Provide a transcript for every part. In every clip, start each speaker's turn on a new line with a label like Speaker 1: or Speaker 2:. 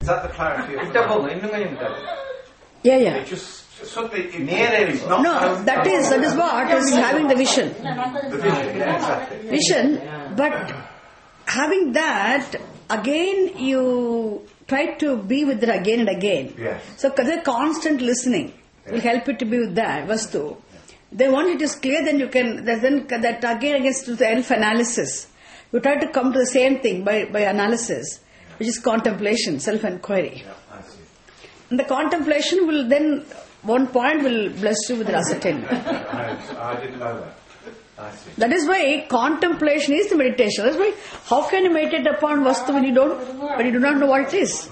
Speaker 1: that the clarity of the mind?
Speaker 2: Yeah.
Speaker 1: It just suddenly it's not.
Speaker 2: No, that is what is having the vision.
Speaker 1: The vision, yeah, exactly.
Speaker 2: Vision, but having that, again you try to be with it again and again.
Speaker 1: Yes.
Speaker 2: So the constant listening will help you to be with that vastu. Then once it is clear, then you can, then that again against the self-analysis. You try to come to the same thing by analysis, which is contemplation, self-inquiry.
Speaker 1: Yeah, I see.
Speaker 2: And the contemplation will then, one point will bless you with ascertainment.
Speaker 1: I didn't know that. I see.
Speaker 2: That is why contemplation is the meditation. That's why, how can you meditate upon vastu when you do not know what it is?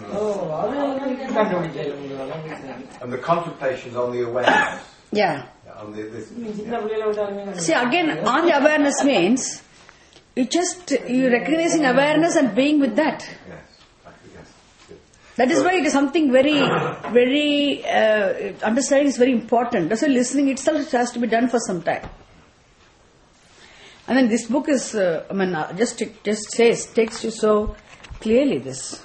Speaker 1: And the contemplation is on the awareness.
Speaker 2: Yeah.
Speaker 1: On this.
Speaker 2: See, again, on the awareness means, you recognizing awareness and being with that.
Speaker 1: Yes. Good.
Speaker 2: That is why it is something very, very, understanding is very important. That's why listening itself has to be done for some time. And then this book is, just says, takes you so clearly this.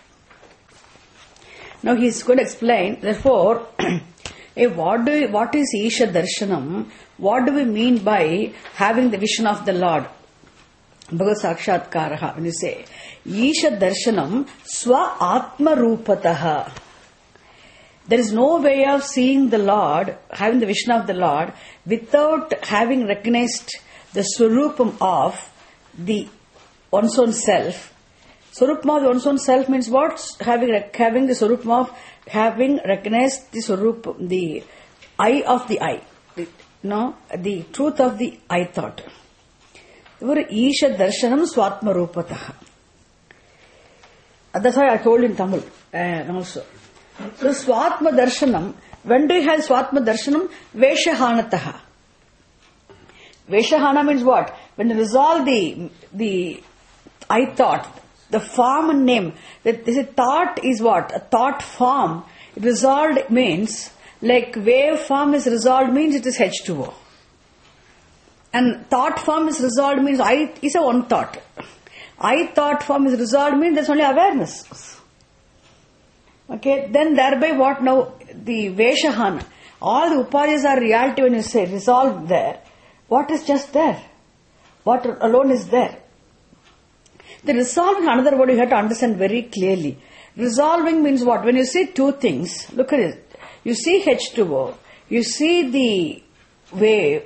Speaker 2: Now he is going to explain, therefore, what is Isha Darshanam? What do we mean by having the vision of the Lord? Bhagavad Sakshatkaraha, when you say, Isha Darshanam Swa Atma Rupataha. There is no way of seeing the Lord, having the vision of the Lord, without having recognized the Swarupam of the one's own self. Swarupam of one's own self means what? Having the Swarupam of having recognized the Swarupam, the eye of the eye. The truth of the eye thought. Isha Darshanam Swatma Rupataha. That's why I told in Tamil also. So Swatma Darshanam, when do you have Swatma Darshanam? Veshahanataha. Veshahana means what? When you resolve the I thought, the form and name. This thought is what? A thought form. Resolved means, like wave form is resolved means it is H2O. And thought form is resolved means I is a one thought. I thought form is resolved means there's only awareness. Okay, then thereby what now? The Veshahana. All the upayanas are reality when you say resolved there. What is just there? What alone is there? The resolving, another word you have to understand very clearly. Resolving means what? When you see two things, look at it. You see H2O, you see the wave.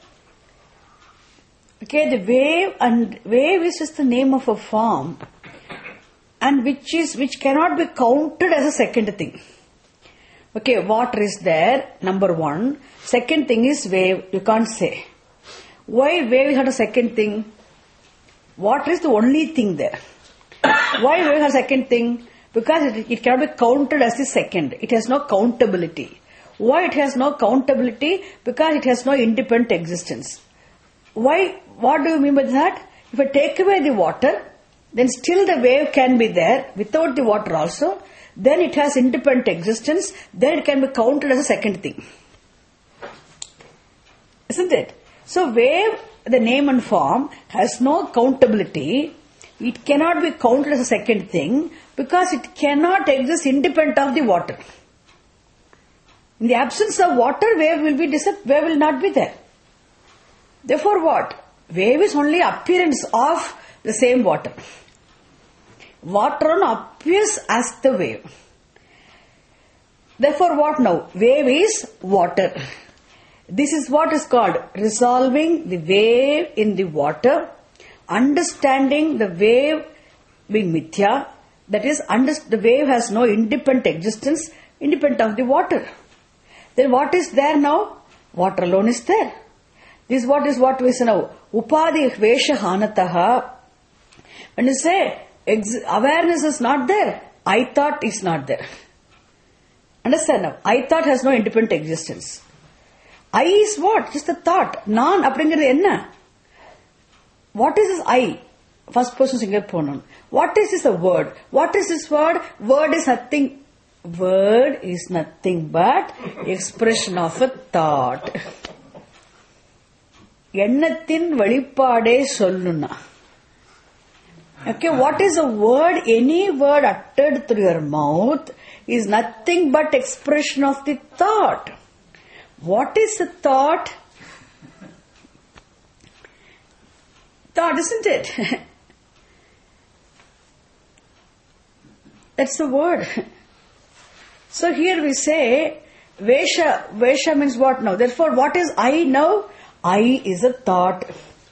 Speaker 2: Okay, the wave is just the name of a form, and which cannot be counted as a second thing. Okay, water is there, number one. Second thing is wave, you can't say. Why wave had a second thing? Water is the only thing there. Why wave has a second thing? Because it cannot be counted as the second. It has no countability. Why it has no countability? Because it has no independent existence. Why? What do you mean by that? If I take away the water, then still the wave can be there without the water also. Then it has independent existence. Then it can be counted as a second thing. Isn't it? So wave, the name and form, has no countability. It cannot be counted as a second thing because it cannot exist independent of the water. In the absence of water, wave will not be there. Therefore what? Wave is only appearance of the same water. Water appears as the wave. Therefore what now? Wave is water. This is what is called resolving the wave in the water, understanding the wave being mithya, that is, the wave has no independent existence, independent of the water. Then what is there now? Water alone is there. This is what we say now. Upadi veshahanataha. When you say awareness is not there, I thought is not there. Understand now? I thought has no independent existence. I is what? Just a thought. Nan அப்படிங்கிறது என்ன? What is this I? First person singular pronoun. What is this a word? What is this word? Word is nothing. Word is nothing but expression of a thought. எண்ணத்தின் வெளிப்பாடே சொல்லுனா. Okay, what is a word? Any word uttered through your mouth is nothing but expression of the thought. What is the thought? Thought, isn't it? That's the word. So here we say, Vesha. Vesha means what now? Therefore, what is I now? I is a thought.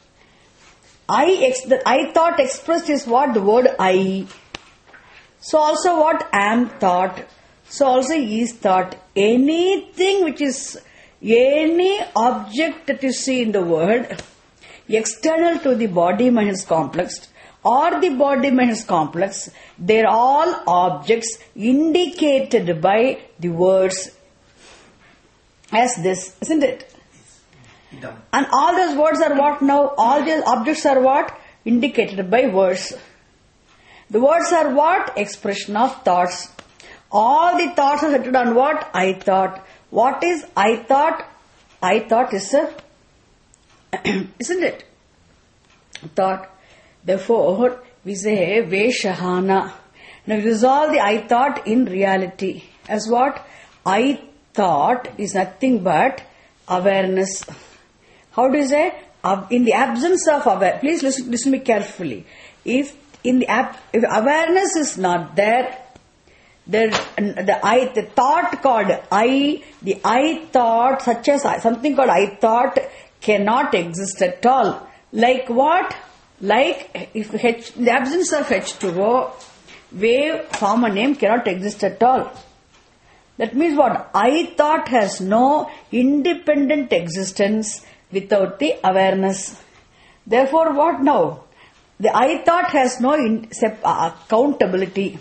Speaker 2: The I thought expressed is what? The word I. So also what? Am thought. So also is thought. Anything which is, any object that you see in the world, external to the body-mind complex, or the body-mind complex, they are all objects indicated by the words as this, isn't it? And all those words are what now? All these objects are what? Indicated by words. The words are what? Expression of thoughts. All the thoughts are centered on what? I thought. What is I thought? I thought is a isn't it? Thought. Therefore, we say Veshahana. Now we resolve the I thought in reality. As what? I thought is nothing but awareness. How do you say? In the absence of awareness. Please listen me carefully. If awareness is not there, the thought called I, the I thought, such as something called I thought, cannot exist at all. Like what? Like if in the absence of H2O, wave, form and name cannot exist at all. That means what? I thought has no independent existence without the awareness. Therefore, what now? The I thought has no countability.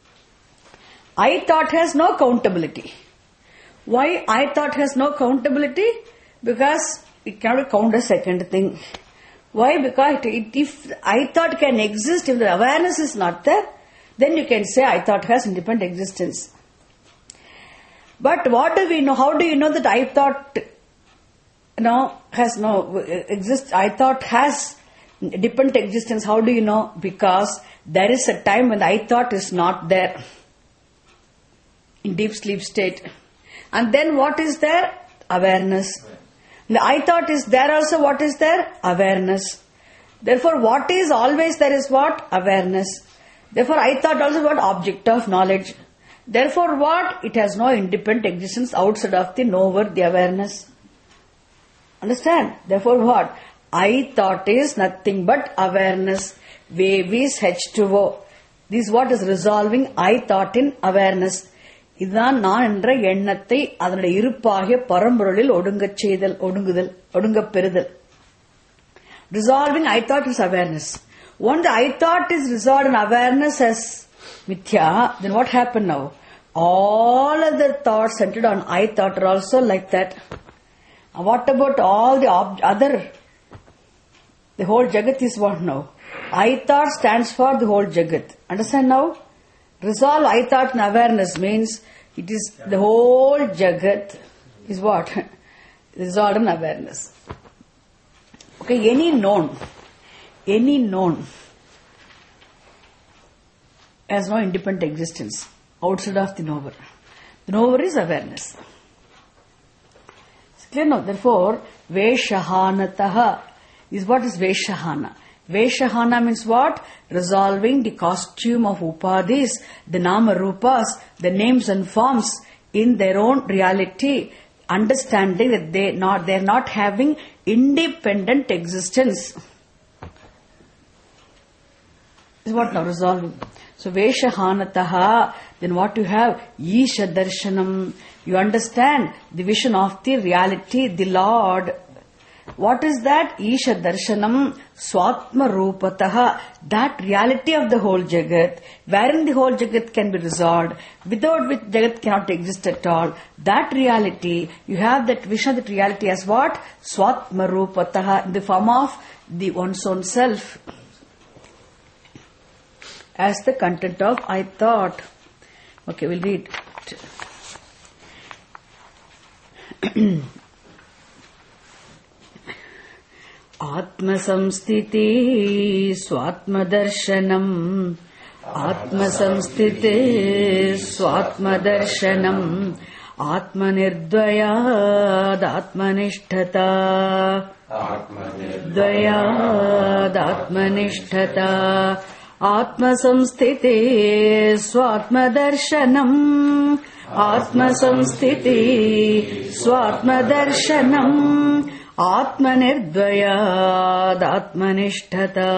Speaker 2: I thought has no countability. Why I thought has no countability? Because it cannot count a second thing. Why? Because if I thought can exist, if the awareness is not there, then you can say I thought has independent existence. But what do we know? How do you know that I thought has no exist? I thought has dependent existence. How do you know? Because there is a time when I thought is not there in deep sleep state, and then what is there? Awareness. The I thought is there also. What is there? Awareness. Therefore, what is always there is what? Awareness. Therefore, I thought also what? Object of knowledge. Therefore, what? It has no independent existence outside of the knower, the awareness. Understand? Therefore, what? I thought is nothing but awareness. Wave is H2O. This is what is resolving I thought in awareness. இதுதான் நான் என்ற எண்ணத்தை அதனுடைய இருப்பாகிய பரம்பொருளில் ஒடுங்கப் பெறுதல். Resolving I thought is awareness. Once the I thought is resolved in awareness as mithya, then what happened now? All other thoughts centered on I thought are also like that. What about all the other? The whole Jagat is what now? I thought stands for the whole Jagat. Understand now? Resolve I thought in awareness means it is the whole Jagat is what? Resolved in awareness. Okay, any known has no independent existence outside of the knower. The knower is awareness. It's clear now. Therefore, Veshahanataha is what is Veshahana. Veshahana means what? Resolving the costume of upadhis, the nama rupas, the names and forms in their own reality, understanding that they're not having independent existence. Is what now resolving. So Veshahanataha, then what you have? Isha Darshanam. You understand the vision of the reality, the Lord. What is that? Isha Darshanam Swatma Rupataha. That reality of the whole Jagat, wherein the whole Jagat can be resolved, without which Jagat cannot exist at all. That reality, you have that vision, that reality as what? Swatma Rupataha, in the form of the one's own self. As the content of I thought. Okay, we'll read. Atmasamstiti Swatmadarshanam. Atmasamstiti Swatmadarshanam. Atmanirdvayad Atmanishtata. Dvayad Atmanishtata. Atmasamstiti Swatmadarshanam. Atmasamstiti Swatmadarshanam. Atmanirdvayad Atmanishtata.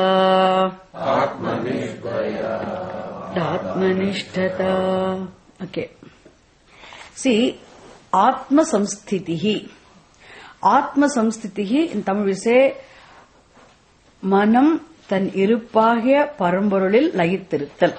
Speaker 2: Atmanishtata. Okay. See, Atma Samsthitihi. Atma Samsthitihi, in Tamil we say, Manam tan iruppagiya paramborulil layittiruttal.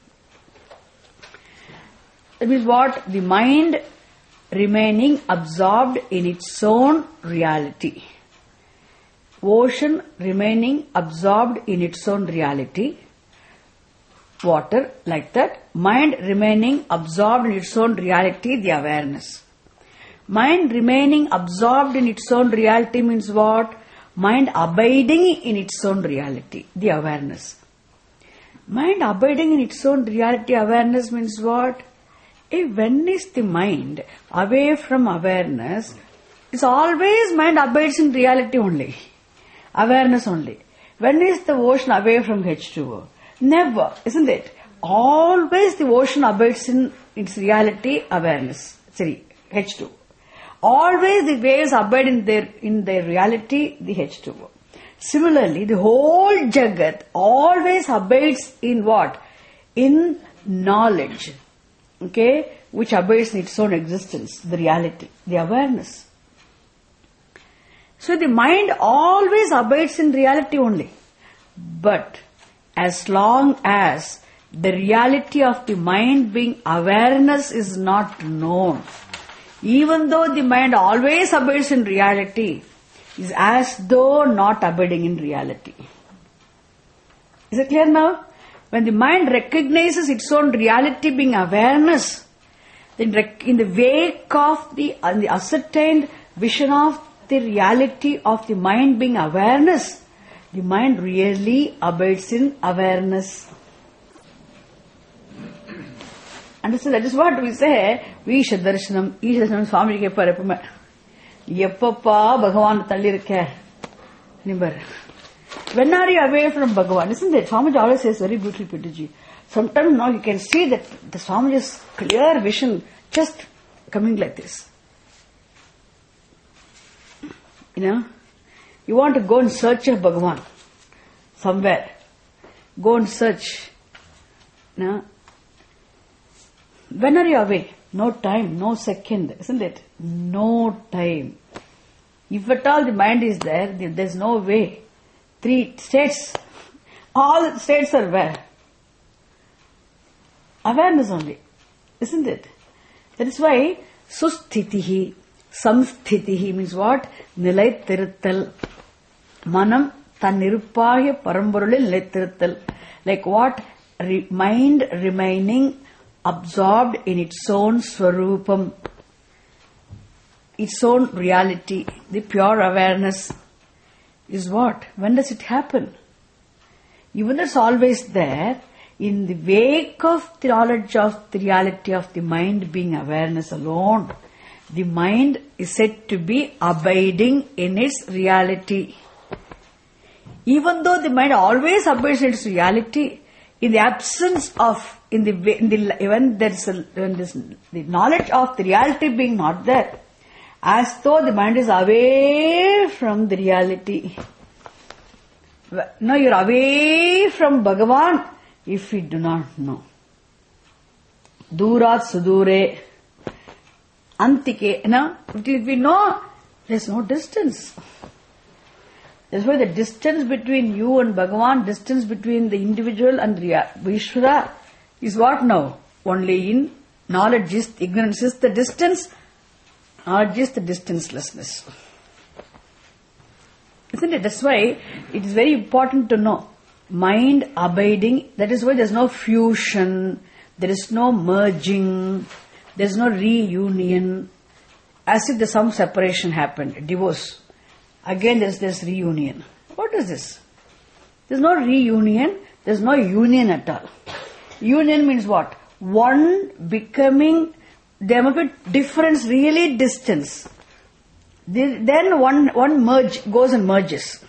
Speaker 2: That means what? The mind remaining absorbed in its own reality. Ocean remaining absorbed in its own reality. Water, like that. Mind remaining absorbed in its own reality, the awareness. Mind remaining absorbed in its own reality means what? Mind abiding in its own reality, the awareness. Mind abiding in its own reality, awareness means what? When is the mind away from awareness, it's always mind abides in reality only. Awareness only. When is the ocean away from H2O? Never, isn't it? Always the ocean abides in its reality, awareness. Sorry, H2O. Always the waves abide in their reality, the H2O. Similarly, the whole Jagat always abides in what? In knowledge. Okay? Which abides in its own existence, the reality, the awareness. So the mind always abides in reality only. But as long as the reality of the mind being awareness is not known, even though the mind always abides in reality, is as though not abiding in reality. Is it clear now? When the mind recognizes its own reality being awareness, then in the wake of the ascertained vision of the reality of the mind being awareness, the mind really abides in awareness. Understand? That is what we say, Isha Darshanam. Isha Darshanam Swami ke parapuma. Yeppappa Bhagavan Tallirke. Remember. When are you away from Bhagavan? Isn't it? Swamiji always says very beautifully, Pitaji. Sometimes now you can see that the Swamiji's clear vision just coming like this. You know, you want to go in search of Bhagavan somewhere. Go and search. You know, when are you away? No time, no second, isn't it? No time. If at all the mind is there, there's no way. 3 states. All states are where? Awareness only. Isn't it? That is why susthitihi, samsthitihi means what? Nilaithiruttal. Manam tanniruppagiya paramborulil nilaithiruttal. Like what? Mind remaining absorbed in its own swarupam, its own reality, the pure awareness is what? When does it happen? Even though it's always there, in the wake of the knowledge of the reality of the mind being awareness alone, the mind is said to be abiding in its reality. Even though the mind always abides in its reality, in the absence of, when the knowledge of the reality being not there, as though the mind is away from the reality. No, you're away from Bhagavan if you do not know. Durat sudure antike. Now, if we know, there's no distance. That's why the distance between you and Bhagavan, distance between the individual and Vishwara is what now? Only in knowledge is, ignorance is the distance, knowledge is the distancelessness. Isn't it? That's why it is very important to know. Mind abiding, that is why there is no fusion, there is no merging, there is no reunion, as if there's some separation happened, divorce. Again there's this reunion. What is this? There's no reunion, there's no union at all. Union means what? One becoming, there must be difference, really distance. Then one merge, goes and merges.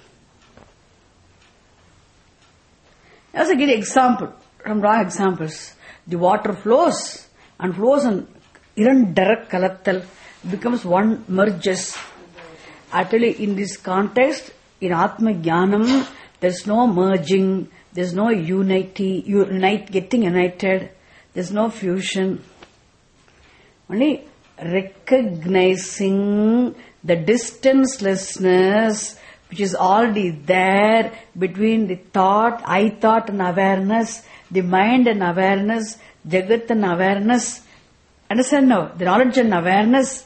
Speaker 2: Let's give an example, some raw examples. The water flows and direct kalatal, becomes one, merges. Actually, in this context, in Atma Jnanam, there's no merging, there's no getting united, there's no fusion. Only recognizing the distancelessness which is already there between the thought, I thought and awareness, the mind and awareness, Jagat and awareness. Understand now? The knowledge and awareness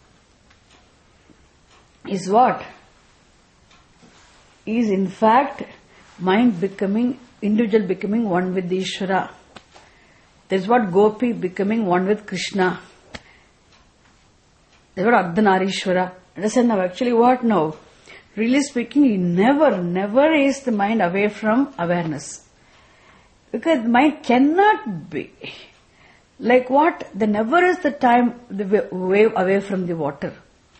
Speaker 2: is what? Is in fact mind becoming, individual becoming one with the Ishvara. That is what Gopi becoming one with Krishna. That is what Ardhanarishvara. Understand now? Actually what now? Really speaking, never is the mind away from awareness. Because the mind cannot be. Like what? There never is the time the wave away from the water.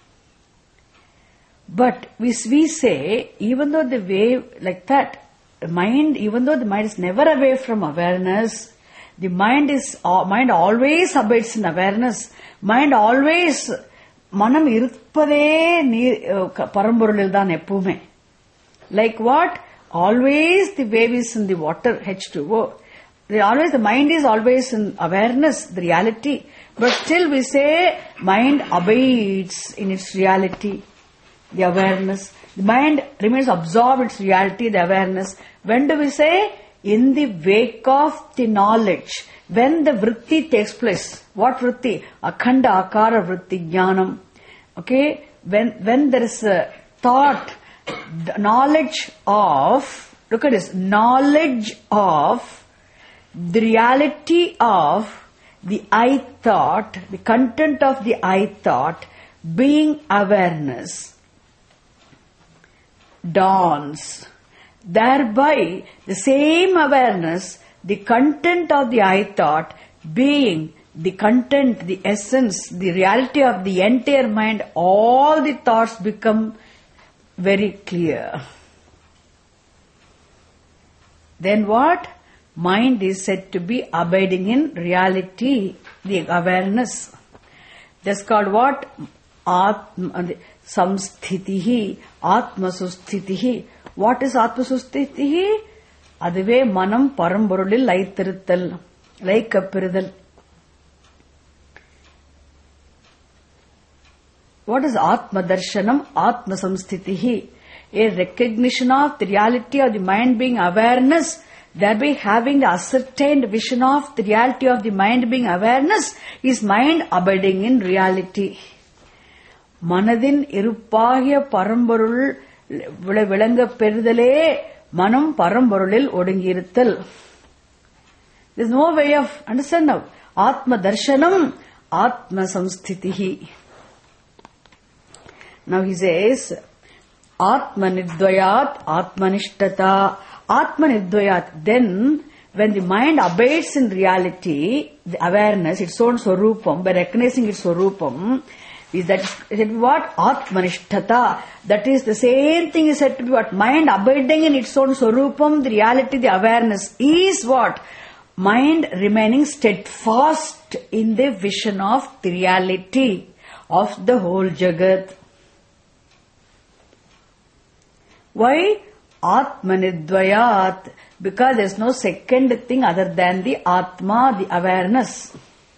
Speaker 2: But we say, even though the wave like that, the mind, even though the mind is never away from awareness, the mind always abides in awareness. Mind always, manam irupade paramborulil dhaan eppume. Like what? Always the wave is in the water, H2O. The mind is always in awareness, the reality. But still we say, mind abides in its reality, the awareness. The mind remains absorbed in its reality, the awareness. When do we say? In the wake of the knowledge. When the vritti takes place. What vritti? Akhanda akara vritti jnanam. Okay? When there is a thought, knowledge of, look at this, knowledge of the reality of the I thought, the content of the I thought, being awareness, dawns. Thereby, the same awareness, the content of the I thought, being the content, the essence, the reality of the entire mind, all the thoughts become very clear. Then what? Mind is said to be abiding in reality, the awareness. That's called what? Samsthitihi, Atma Susthitihi. What is Atma Susthitihi? Aduve manam paramborulil laithirithal, laikappiruthal. What is Atma Darshanam? Atma Samsthitihi. A recognition of the reality of the mind being awareness, thereby having the ascertained vision of the reality of the mind being awareness, is mind abiding in reality. Manadin irupagiya paramborul vilanga perudale manam paramborulil odungirithal. There is no way of understand now. Atma Darshanam, Atma Samsthitihi. Now he says, Atma Nidvayat, Atma Nishtata, Atma Nidvayat. Then, when the mind abides in reality, the awareness, its own Swarupam, by recognizing its Swarupam, is that what? Atma Nishtata. That is the same thing is said to be what? Mind abiding in its own Swarupam, the reality, the awareness, is what? Mind remaining steadfast in the vision of the reality of the whole Jagat. Why? Atmanidvayat. Because there is no second thing other than the Atma, the awareness.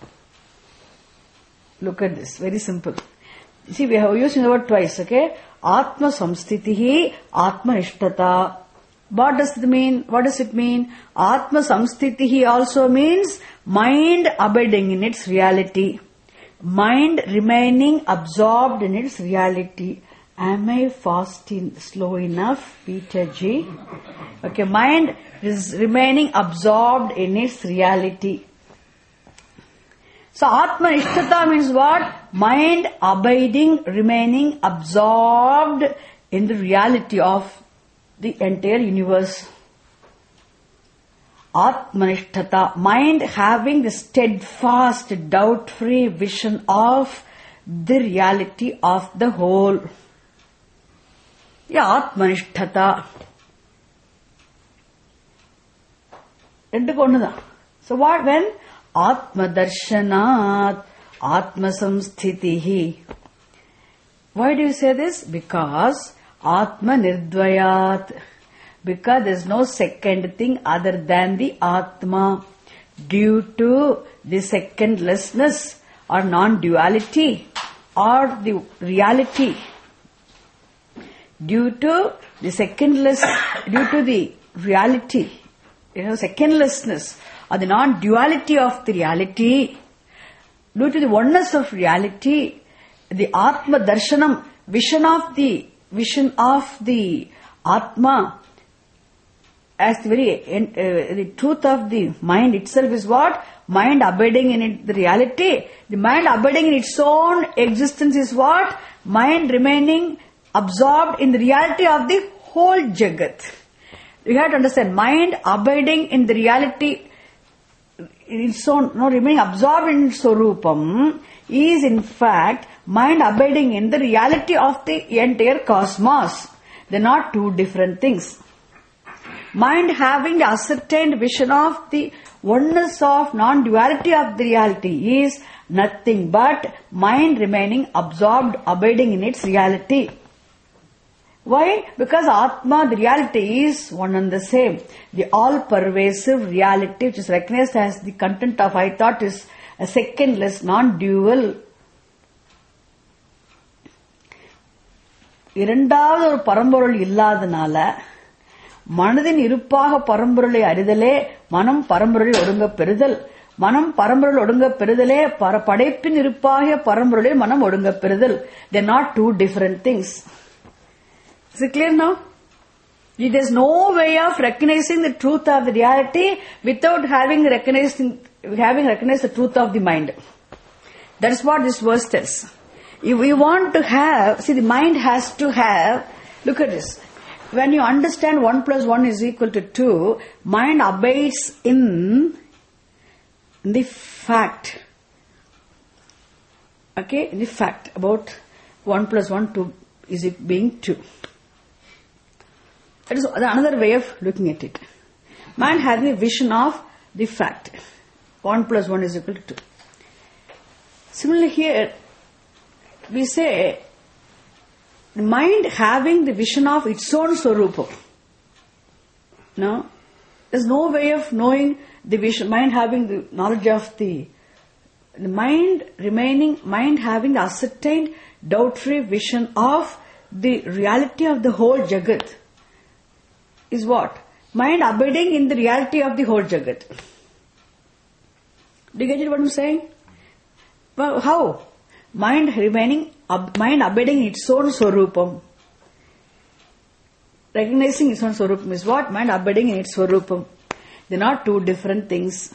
Speaker 2: Look at this, very simple. See, we have used the word twice, okay? Atma Samsthitihi, Atma Nishtata. What does it mean? What does it mean? Atma Samsthitihi also means mind abiding in its reality. Mind remaining absorbed in its reality. Am I slow enough, Peter G? Okay, mind is remaining absorbed in its reality. So, Atma Nishtata means what? Mind abiding, remaining absorbed in the reality of the entire universe. Atmanishtata, mind having the steadfast, doubt-free vision of the reality of the whole. Yeah, Atmanishtata. So what when? Atma darshanat, Atma samsthitihi. Why do you say this? Because Atma nirdvayat. Because there is no second thing other than the Atma. Due to the secondlessness or non-duality or the reality. Due to the reality, secondlessness or the non-duality of the reality, due to the oneness of reality, the Atma Darshanam, vision of the Atma, as the truth of the mind itself is what? Mind abiding in it, the reality. The mind abiding in its own existence is what? Mind remaining absorbed in the reality of the whole Jagat. You have to understand, mind abiding in the reality, in its own, remaining absorbed in Swarupam, is in fact mind abiding in the reality of the entire cosmos. They are not two different things. Mind having the ascertained vision of the oneness of non-duality of the reality is nothing but mind remaining absorbed, abiding in its reality. Why? Because Atma, the reality, is one and the same. The all-pervasive reality which is recognized as the content of I thought is a secondless, non-dual. இரண்டாவது ஒரு பரம்பொருள் இல்லாதனால மனதின் இருப்பாக பரம்பொருளை அறிதலே மனம் பரம்பொருளை ஒடுங்க பெறுதல், மனம் பரம்பொருள் ஒடுங்க பெறுதலே படைப்பின் இருப்பாக பரம்பொருளை மனம் ஒடுங்க பெறுதல். They are not two different things. Is it clear now? There is no way of recognizing the truth of the reality without having recognized the truth of the mind. That is what this verse tells. If we want to have, the mind has to have, look at this. When you understand 1 plus 1 is equal to 2, mind abides in the fact. Okay, in the fact about 1 plus 1 2 is it being 2. That is another way of looking at it. Mind having a vision of the fact. 1 plus 1 is equal to 2. Similarly here, we say, the mind having the vision of its own Swarupa. No? There's no way of knowing the vision, mind having the knowledge of the mind having the ascertained, doubt-free vision of the reality of the whole Jagat. Is what? Mind abiding in the reality of the whole Jagat. Do you get it what I'm saying? Well, how? Mind abiding in its own Swarupam. Recognizing its own Swarupam is what? Mind abiding in its Swarupam. They are not two different things.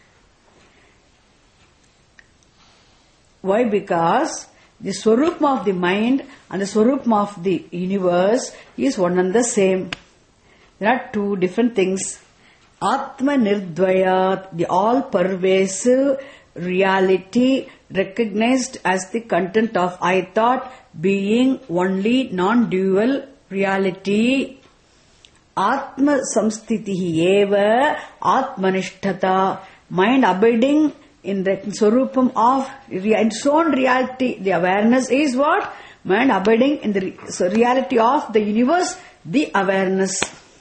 Speaker 2: Why? Because the Swarupam of the mind and the Swarupam of the universe is one and the same. There are two different things. Atma nirdvayat, the all-pervasive reality recognized as the content of I thought, being only non-dual reality. Atma samsthitihi eva atmanishtata, mind abiding in the Swarupam of its own reality. The awareness is what? Mind abiding in the reality of the universe, the awareness.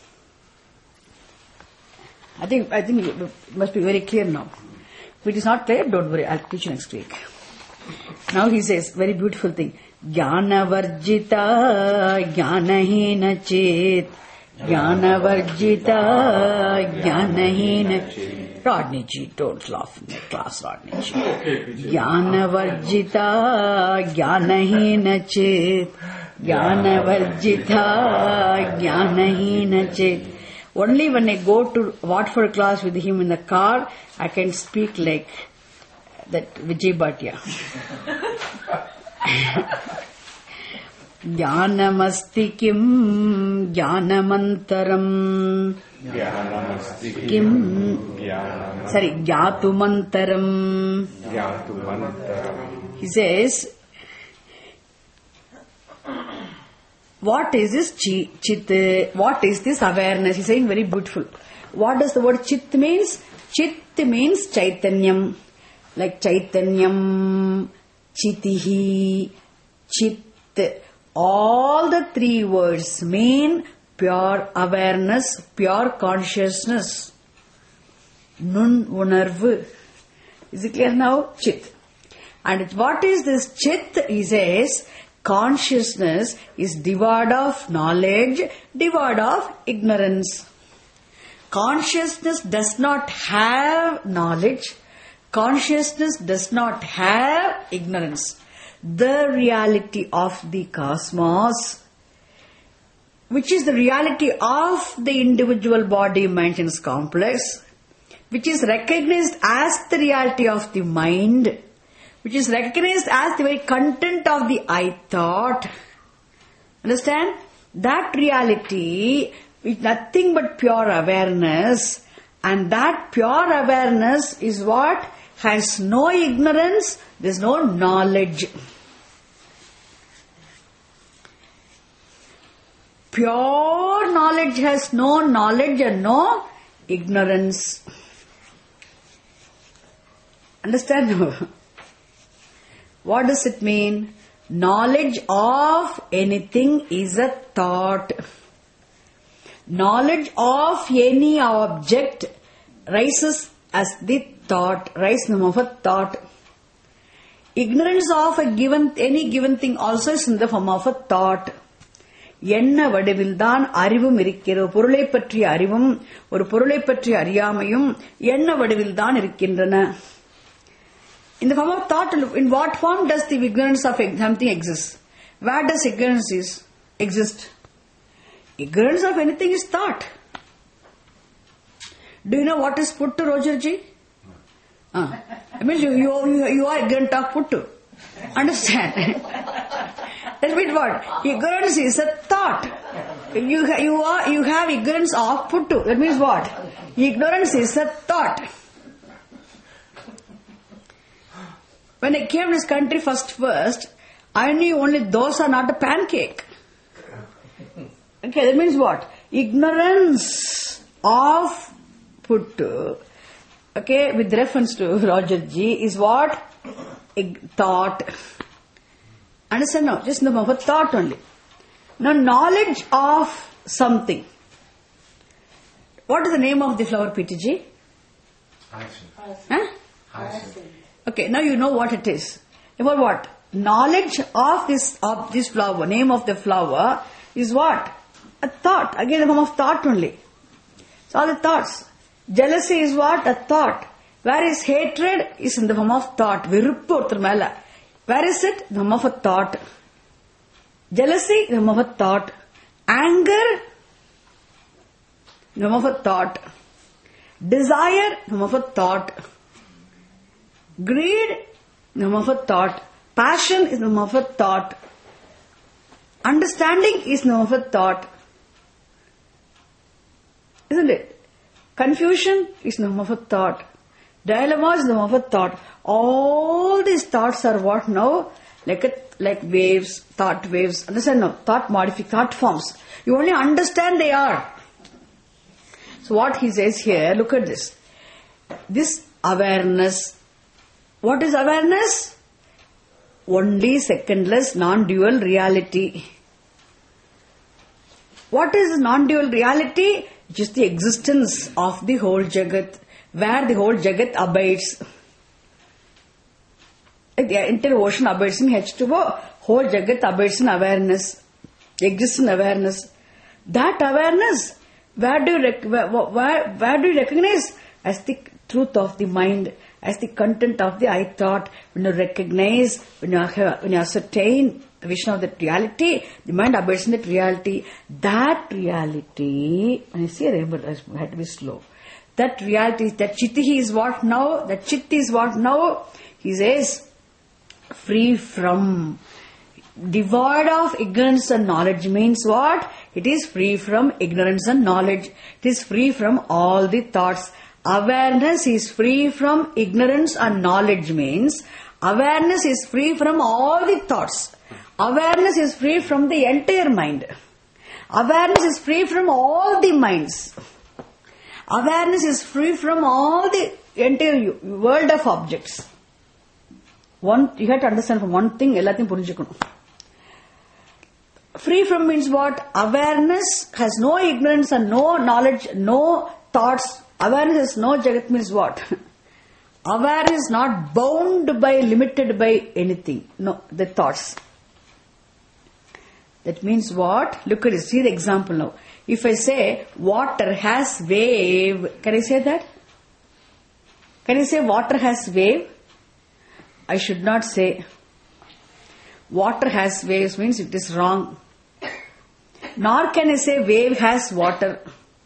Speaker 2: I think it must be very clear now. If it is not clear, don't worry, I'll teach you next week. Now he says, very beautiful thing. Jnana varjita jnanahina chit. Jnana varjita jnanahina chit. Rodney G, don't laugh in the class, Rodney G. Jnana varjita jnanahina chit. Jnana varjita jnanahina chit. Only when I go to Watford class with him in the car, I can speak like that Vijay Bhatia. Jnanamasti kim jnanamantaram.
Speaker 3: Jnanamasti
Speaker 2: Kim.
Speaker 3: jnanam.
Speaker 2: Sorry, jnatumantaram.
Speaker 3: Jnatumantaram.
Speaker 2: He says, what is this chit? What is this awareness? He's saying very beautiful. What does the word chit means? Chit means chaitanyam. Like chaitanyam, chitihi, chit. All the three words mean pure awareness, pure consciousness. Nun unarvu. Is it clear now? Chit. And what is this chit? He says, consciousness is devoid of knowledge, devoid of ignorance. Consciousness does not have knowledge. Consciousness does not have ignorance. The reality of the cosmos, which is the reality of the individual body mind complex, which is recognized as the reality of the mind, which is recognized as the very content of the I thought. Understand? That reality is nothing but pure awareness, and that pure awareness is what has no ignorance, there is no knowledge. Pure knowledge has no knowledge and no ignorance. Understand? What does it mean? Knowledge of anything is a thought. Knowledge of any object rises as the thought, rises in the form of a thought. Ignorance of any given thing also is in the form of a thought. என்ன வடிவில்தான் அறிவும் இருக்கிறது. பொருளை பற்றிய அறிவும் ஒரு பொருளை பற்றிய அறியாமையும் என்ன வடிவில்தான் இருக்கின்றன. In the form of thought, in what form does the ignorance of something exist? Where does ignorance exist? Ignorance of anything is thought. Do you know what is puttu, Rogerji? It means you are ignorant of puttu. Understand? That means what? Ignorance is a thought. You have ignorance of puttu. That means what? Ignorance is a thought. When I came to this country first, I knew only dosa, not a pancake. Okay, that means what? Ignorance of puttu, okay, with reference to Roger G, is what? Thought. Understand now? Just in the form of thought only. Now, knowledge of something. What is the name of the flower, PTG?
Speaker 1: Hyacinth.
Speaker 2: Huh?
Speaker 1: Hyacinth.
Speaker 2: Okay, now you know what it is. About what? Knowledge of this flower, name of the flower, is what? A thought. Again, the form of thought only. So all the thoughts. Jealousy is what? A thought. Where is hatred? Is in the form of thought. Viruppu orthar mela. Where is it? The form of a thought. Jealousy, the form of a thought. Anger, the form of a thought. Desire, the form of a thought. Greed, the form of a thought. Passion is the form of a thought. Understanding is the form of a thought. Isn't it? Confusion is the form of a thought. Dilemma is the form of a thought. All these thoughts are what now? Like waves, thought waves. Understand now? Thought forms. You only understand they are. So what he says here, look at this. This awareness. What is awareness? Only secondless, non-dual reality. What is non-dual reality? Just the existence of the whole Jagat, where the whole Jagat abides. Like the entire ocean abides in H2O, whole Jagat abides in awareness, exists in awareness. That awareness, where do you recognize? As the truth of the mind, as the content of the I thought. When you recognize, when you ascertain the vision of that reality, the mind abides in that reality. That reality, when I say remember, I had to be slow. That reality, that chitti is what now? That chitti is what now? He says, free from. devoid of ignorance and knowledge means what? It is free from ignorance and knowledge. It is free from all the thoughts. Awareness is free from ignorance and knowledge means awareness is free from all the thoughts. Awareness is free from the entire mind. Awareness is free from all the minds. Awareness is free from all the entire world of objects. You have to understand from one thing, ellathiyum purinjikkanum. Free from means what? Awareness has no ignorance and no knowledge, no thoughts. Awareness has no jagat means what? Awareness is not bound by, limited by anything. No, the thoughts. That means what? Look at it. See the example now. If I say water has wave, can I say that? Can I say water has wave? I should not say water has waves means it is wrong. Nor can I say wave has water.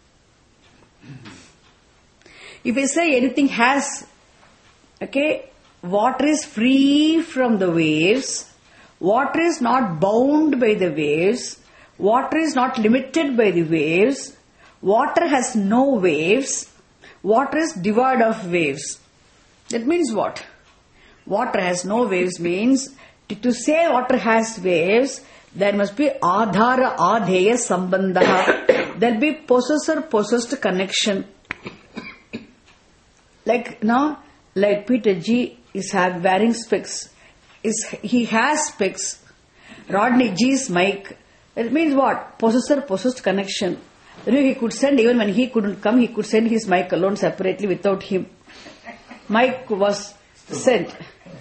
Speaker 2: If I say anything has, okay, water is free from the waves, water is not bound by the waves, water is not limited by the waves, water has no waves, water is devoid of waves. That means what? Water has no waves means, to say water has waves, there must be adhara adheya sambandha. There will be possessor-possessed connection. Like now, like Peter G is wearing specs. He has specs. Rodney G's mic. It means what? Possessor-possessed connection. He could send, even when he couldn't come, he could send his mic alone separately without him. Mic was sent.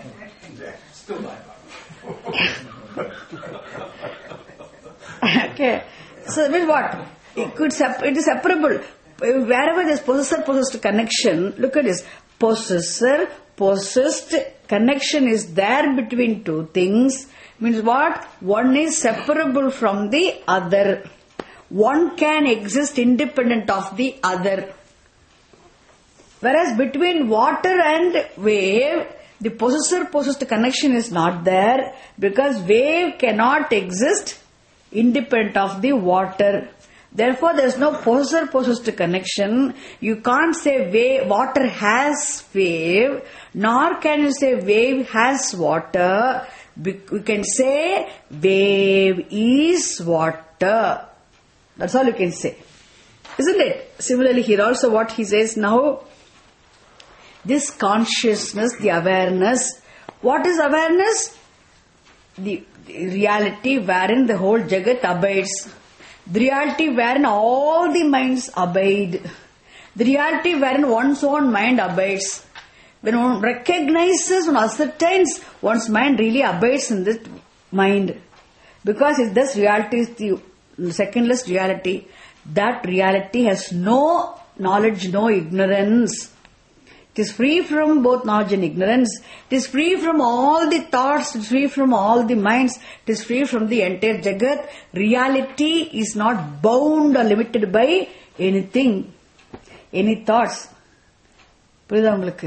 Speaker 2: Okay. So, means what? It is separable. Wherever there is possessor-possessed connection, look at this. Possessor-possessed connection is there between two things. Means what? One is separable from the other. One can exist independent of the other. Whereas between water and wave, the possessor-possessed connection is not there because wave cannot exist independent of the water. Therefore, there is no possessor-possessed connection. You can't say water has wave, nor can you say wave has water. You can say wave is water. That's all you can say. Isn't it? Similarly, here also what he says now, this consciousness, the awareness. What is awareness? The reality wherein the whole Jagat abides. The reality wherein all the minds abide. The reality wherein one's own mind abides. When one recognizes, one ascertains, one's mind really abides in this mind. Because if this reality is the secondless reality, that reality has no knowledge, no ignorance. It is free from both knowledge and ignorance. It is free from all the thoughts. It is free from all the minds. It is free from the entire Jagat. Reality is not bound or limited by anything, any thoughts. புரியுதா உங்களுக்கு?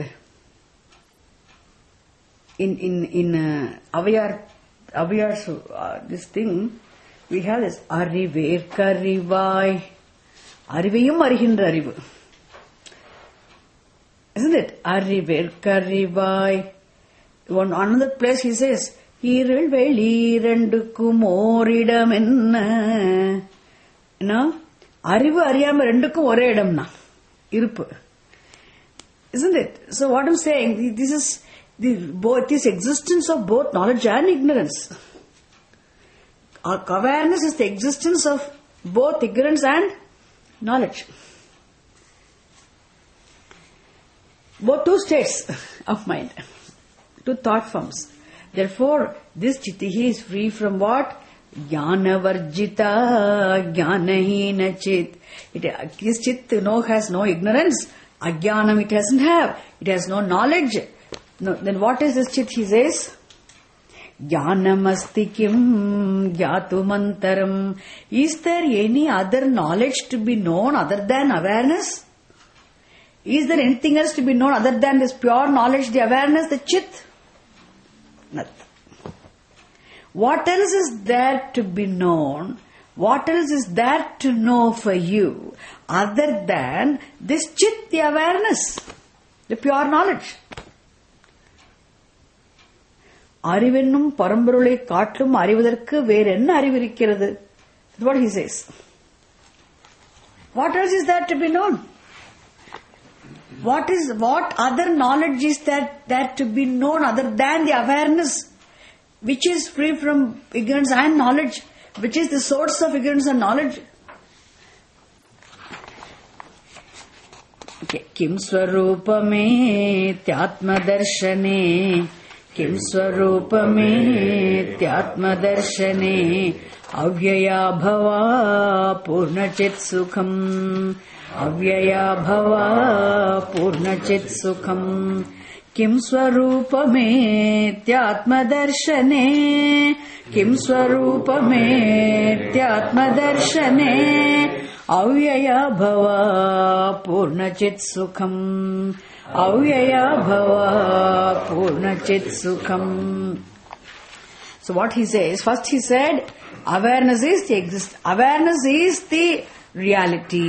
Speaker 2: In Avayar's this thing, we have this Ariverkarivaai. Arivayum arihinra arivu. Isn't it? Ariverkarivaai. One another place he says, Iril velirandukkum oridam enna. You know? Arivu ariyama rendukkum ore idamna. Iruppu. Isn't it? So what I'm saying, this is this existence of both knowledge and ignorance. Awareness is the existence of both ignorance and knowledge. Both two states of mind, two thought forms. Therefore, this chitihi is free from what? Jnana varjita, jnanahina chit. This chit has no ignorance. Ajnanam it doesn't have. It has no knowledge. No, then what is this chit? He says, Jnanamasti kim jatumantaram. Is there any other knowledge to be known other than awareness? Is there anything else to be known other than this pure knowledge, the awareness, the chit? Nothing. What else is there to be known? What else is there to know for you other than this chit, the awareness, the pure knowledge? அறிவென்னும் பரம்பொருளை காட்டும் அறிவதற்கு வேற என்ன அறிவு இருக்கிறது? That's what he says. What else is there to be known? What other knowledge is that to be known other than the awareness, which is free from ignorance and knowledge, which is the source of ignorance and knowledge? Okay. Kim swarupame tyatmadarshane, Kim swarupame tyatmadarshane, avyaya bhava purnachit sukham, avyaya bhava purnachit sukham. Kim swarupame tyatmadarshane, Kim swarupame tyatmadarshane, avyaya bhava purnachit sukham, avyaya bhava purnachit sukham. So what he says, first he said, awareness is awareness is the reality.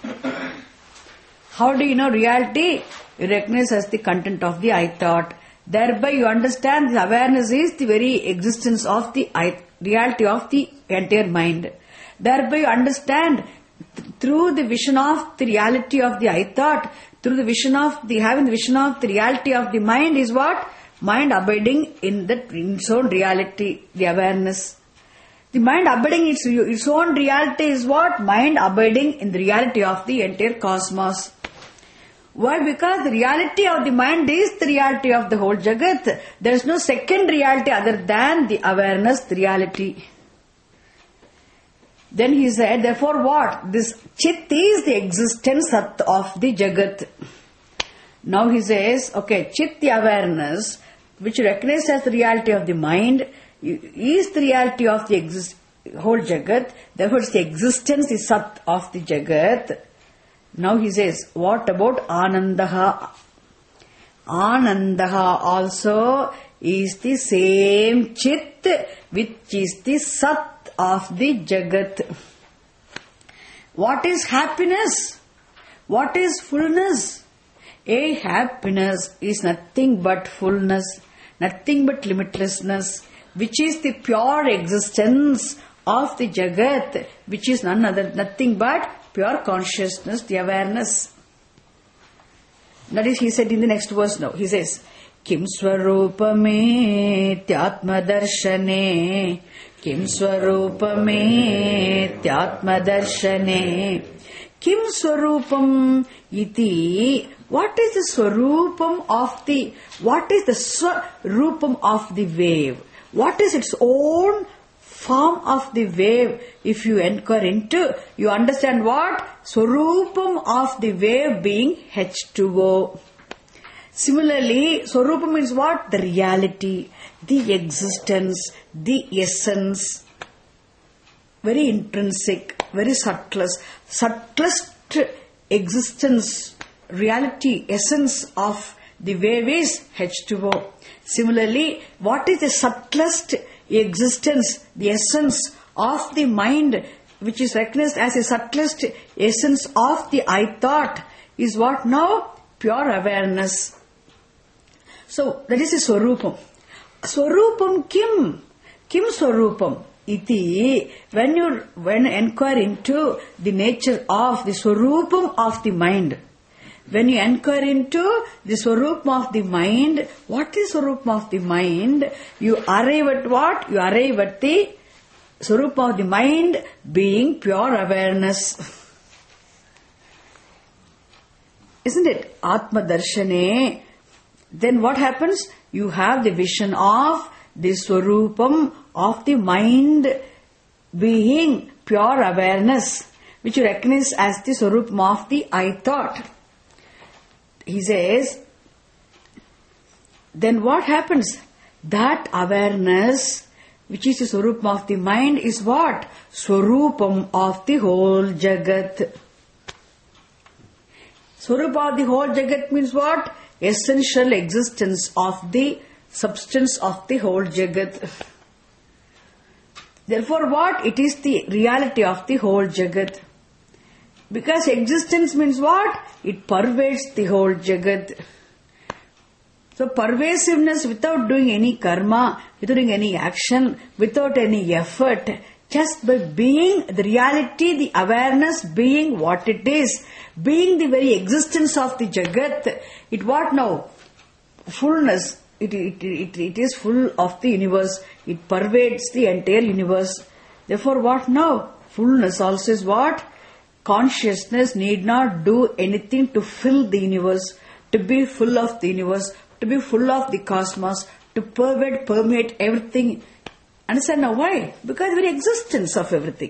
Speaker 2: How do you know reality? You recognize as the content of the I thought. Thereby you understand the awareness is the very existence of the reality of the entire mind. Thereby you understand through the vision of the reality of the I thought, through the vision of having the vision of the reality of the mind is what? Mind abiding in its own reality, the awareness. The mind abiding its own reality is what? Mind abiding in the reality of the entire cosmos. Why? Because the reality of the mind is the reality of the whole Jagat. There is no second reality other than the awareness, the reality. Then he said, therefore what? This chit is the existence of the Jagat. Now he says, okay, chit, the awareness, which recognizes as the reality of the mind, is the reality of the whole Jagat. Therefore it's the existence, the Sat of the Jagat. Now he says, what about Anandaha? Anandaha also is the same chit, which is the Sat of the Jagat. What is happiness? What is fullness? A happiness is nothing but fullness, nothing but limitlessness, which is the pure existence of the Jagat, which is nothing but pure consciousness, the awareness. That is, he said in the next verse now. He says, Kim swarupame tyatmadarshane, Kim swarupame tyatmadarshane, Kim swarupam iti. What is the swarupam of the wave? What is its own form of the wave? If you inquire into, you understand what? Swarupam of the wave being H2O. Similarly, swarupam means what? The reality, the existence, the essence. Very intrinsic, very subtlest existence, reality, essence of the wave is H2O. Similarly, what is the subtlest existence, the essence of the mind, which is recognized as the subtlest essence of the I thought, is what now? Pure awareness. So, that is the Swarupam. Swarupam Kim? Kim Swarupam? Iti. When you inquire into the nature of the Swarupam of the mind, when you inquire into the Swarupam of the mind, what is Swarupam of the mind? You arrive at what? You arrive at the Swarupam of the mind being pure awareness. Isn't it? Atma Darshane. Then what happens? You have the vision of the Swarupam of the mind being pure awareness, which you recognize as the Swarupam of the I thought. He says, then what happens? That awareness, which is the Swarupam of the mind, is what? Swarupam of the whole Jagat. Swarupam of the whole Jagat means what? Essential existence of the substance of the whole Jagat. Therefore what? It is the reality of the whole Jagat. Because existence means what? It pervades the whole Jagat. So pervasiveness without doing any karma, without doing any action, without any effort, just by being the reality, the awareness, being what it is, being the very existence of the Jagat, it what now? Fullness. It is full of the universe. It pervades the entire universe. Therefore what now? Fullness also is what? Consciousness need not do anything to fill the universe, to be full of the universe, to be full of the cosmos, to permeate everything. Understand now why? Because the very existence of everything.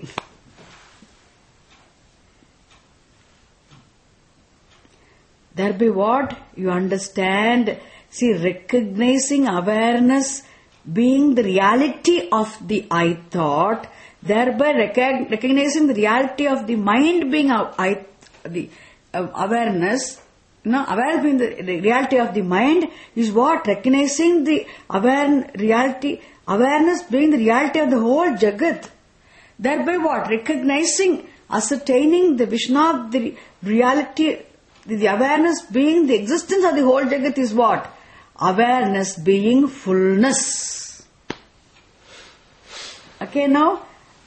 Speaker 2: Thereby what? You understand. See, recognizing awareness being the reality of the I thought, thereby recognizing the reality of the mind being the awareness. Awareness being the reality of the mind is what? Recognizing the awareness being the reality of the whole Jagat. Thereby what? Recognizing, ascertaining the vision of the reality, the awareness being the existence of the whole Jagat is what? Awareness being fullness. Okay, now,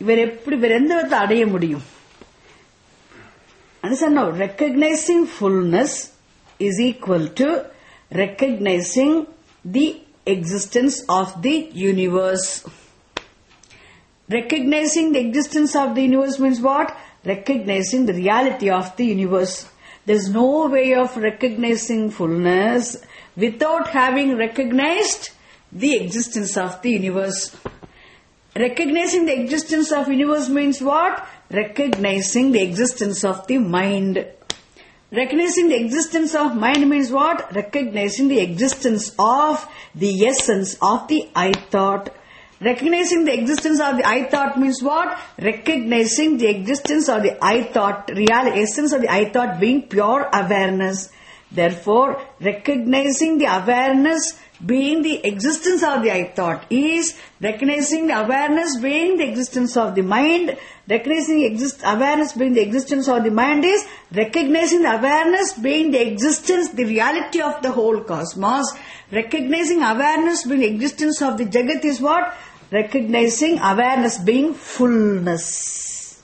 Speaker 2: understand now, recognizing fullness is equal to recognizing the existence of the universe. Recognizing the existence of the universe means what? Recognizing the reality of the universe. There is no way of recognizing fullness without having recognized the existence of the universe. Recognizing the existence of universe means what? Recognizing the existence of the mind. Recognizing the existence of mind means what? Recognizing the existence of the essence of the I thought. Recognizing the existence of the I thought means what? Recognizing the existence of the I thought, real essence of the I thought being pure awareness. Therefore, recognizing the awareness being the existence of the I thought is recognizing the awareness being the existence of the mind. Recognizing the awareness being the existence of the mind is recognizing the awareness being the existence, the reality of the whole cosmos. Recognizing awareness being the existence of the Jagat is what? Recognizing awareness being fullness.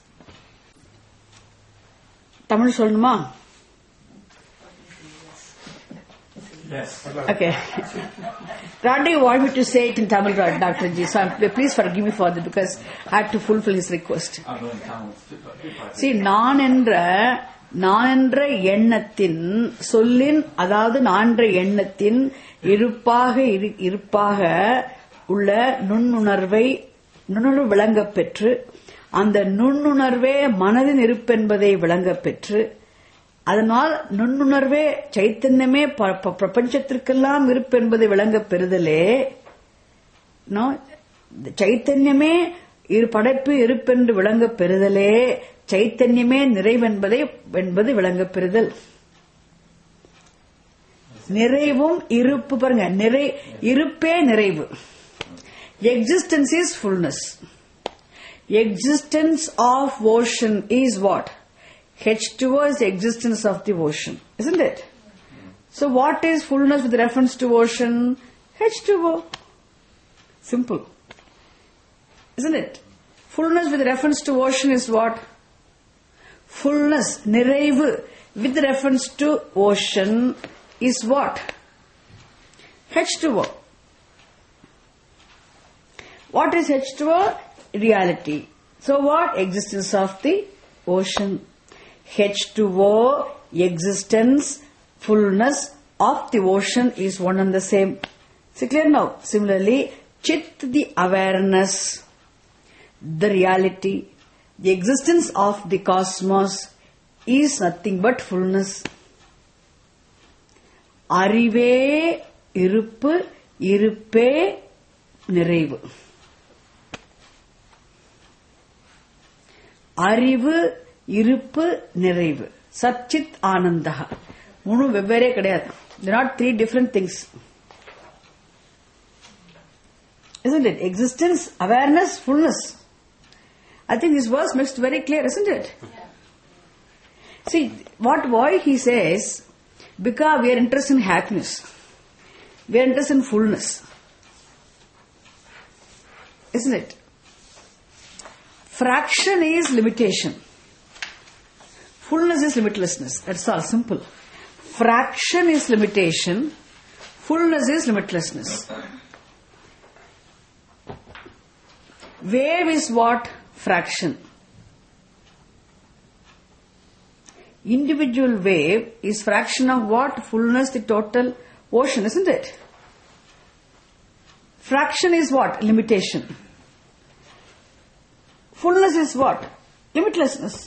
Speaker 2: Tamil solnuma?
Speaker 1: Yes.
Speaker 2: Okay. Radha, you want me to say it in Tamil, Dr. G. So please forgive me for that because I had to fulfill his request. See, நான் என்ற எண்ணத்தின் சொல்லின், அதாவது நான் என்ற எண்ணத்தின் இருப்பாக உள்ள நுண்ணுணர்வு விளங்கப் பெற்று, அந்த நுண்ணுணர்வே மனதின் இருப்பென்பதை விளங்கப் பெற்று, அதனால் நுண்ணுணர்வே சைத்தன்யமே பிரபஞ்சத்திற்கெல்லாம் இருப்பென்பதை விளங்கப் பெறுதலே, சைத்தன்யமே படைப்பு இருப்பென்று விளங்கப் பெறுதலே, சைத்தன்யமே நிறைவென்பது விளங்கப் பெறுதல். நிறைவும் இருப்பு பாருங்க, இருப்பே நிறைவு. Existence is fullness. Existence of ocean is what? H2O is the existence of the ocean, isn't it? So what is fullness with reference to ocean? H2O. Simple. Isn't it? Fullness with reference to ocean is what? Fullness, niraivu, with reference to ocean is what? H2O. What is H2O? Reality. So what? Existence of the ocean. H2O, existence, fullness of the ocean is one and the same. See clear now? Similarly, Chit, the awareness, the reality, the existence of the cosmos is nothing but fullness. Arive, iruppu, iruppe, niraivu. அறிவு, இருப்பு, நிறைவு. சச்சித் ஆனந்தஹ. மூணு வெவ்வேறே கிடையாது. They are not three different things. Isn't it? Existence, awareness, fullness. I think this verse makes it very clear, isn't it? See, why he says, because we are interested in happiness. We are interested in fullness. Isn't it? Fraction is limitation. Fullness is limitlessness. That's all, simple. Fraction is limitation. Fullness is limitlessness. Wave is what? Fraction. Individual wave is fraction of what? Fullness, the total ocean, isn't it? Fraction is what? Limitation. Fullness is what? Limitlessness.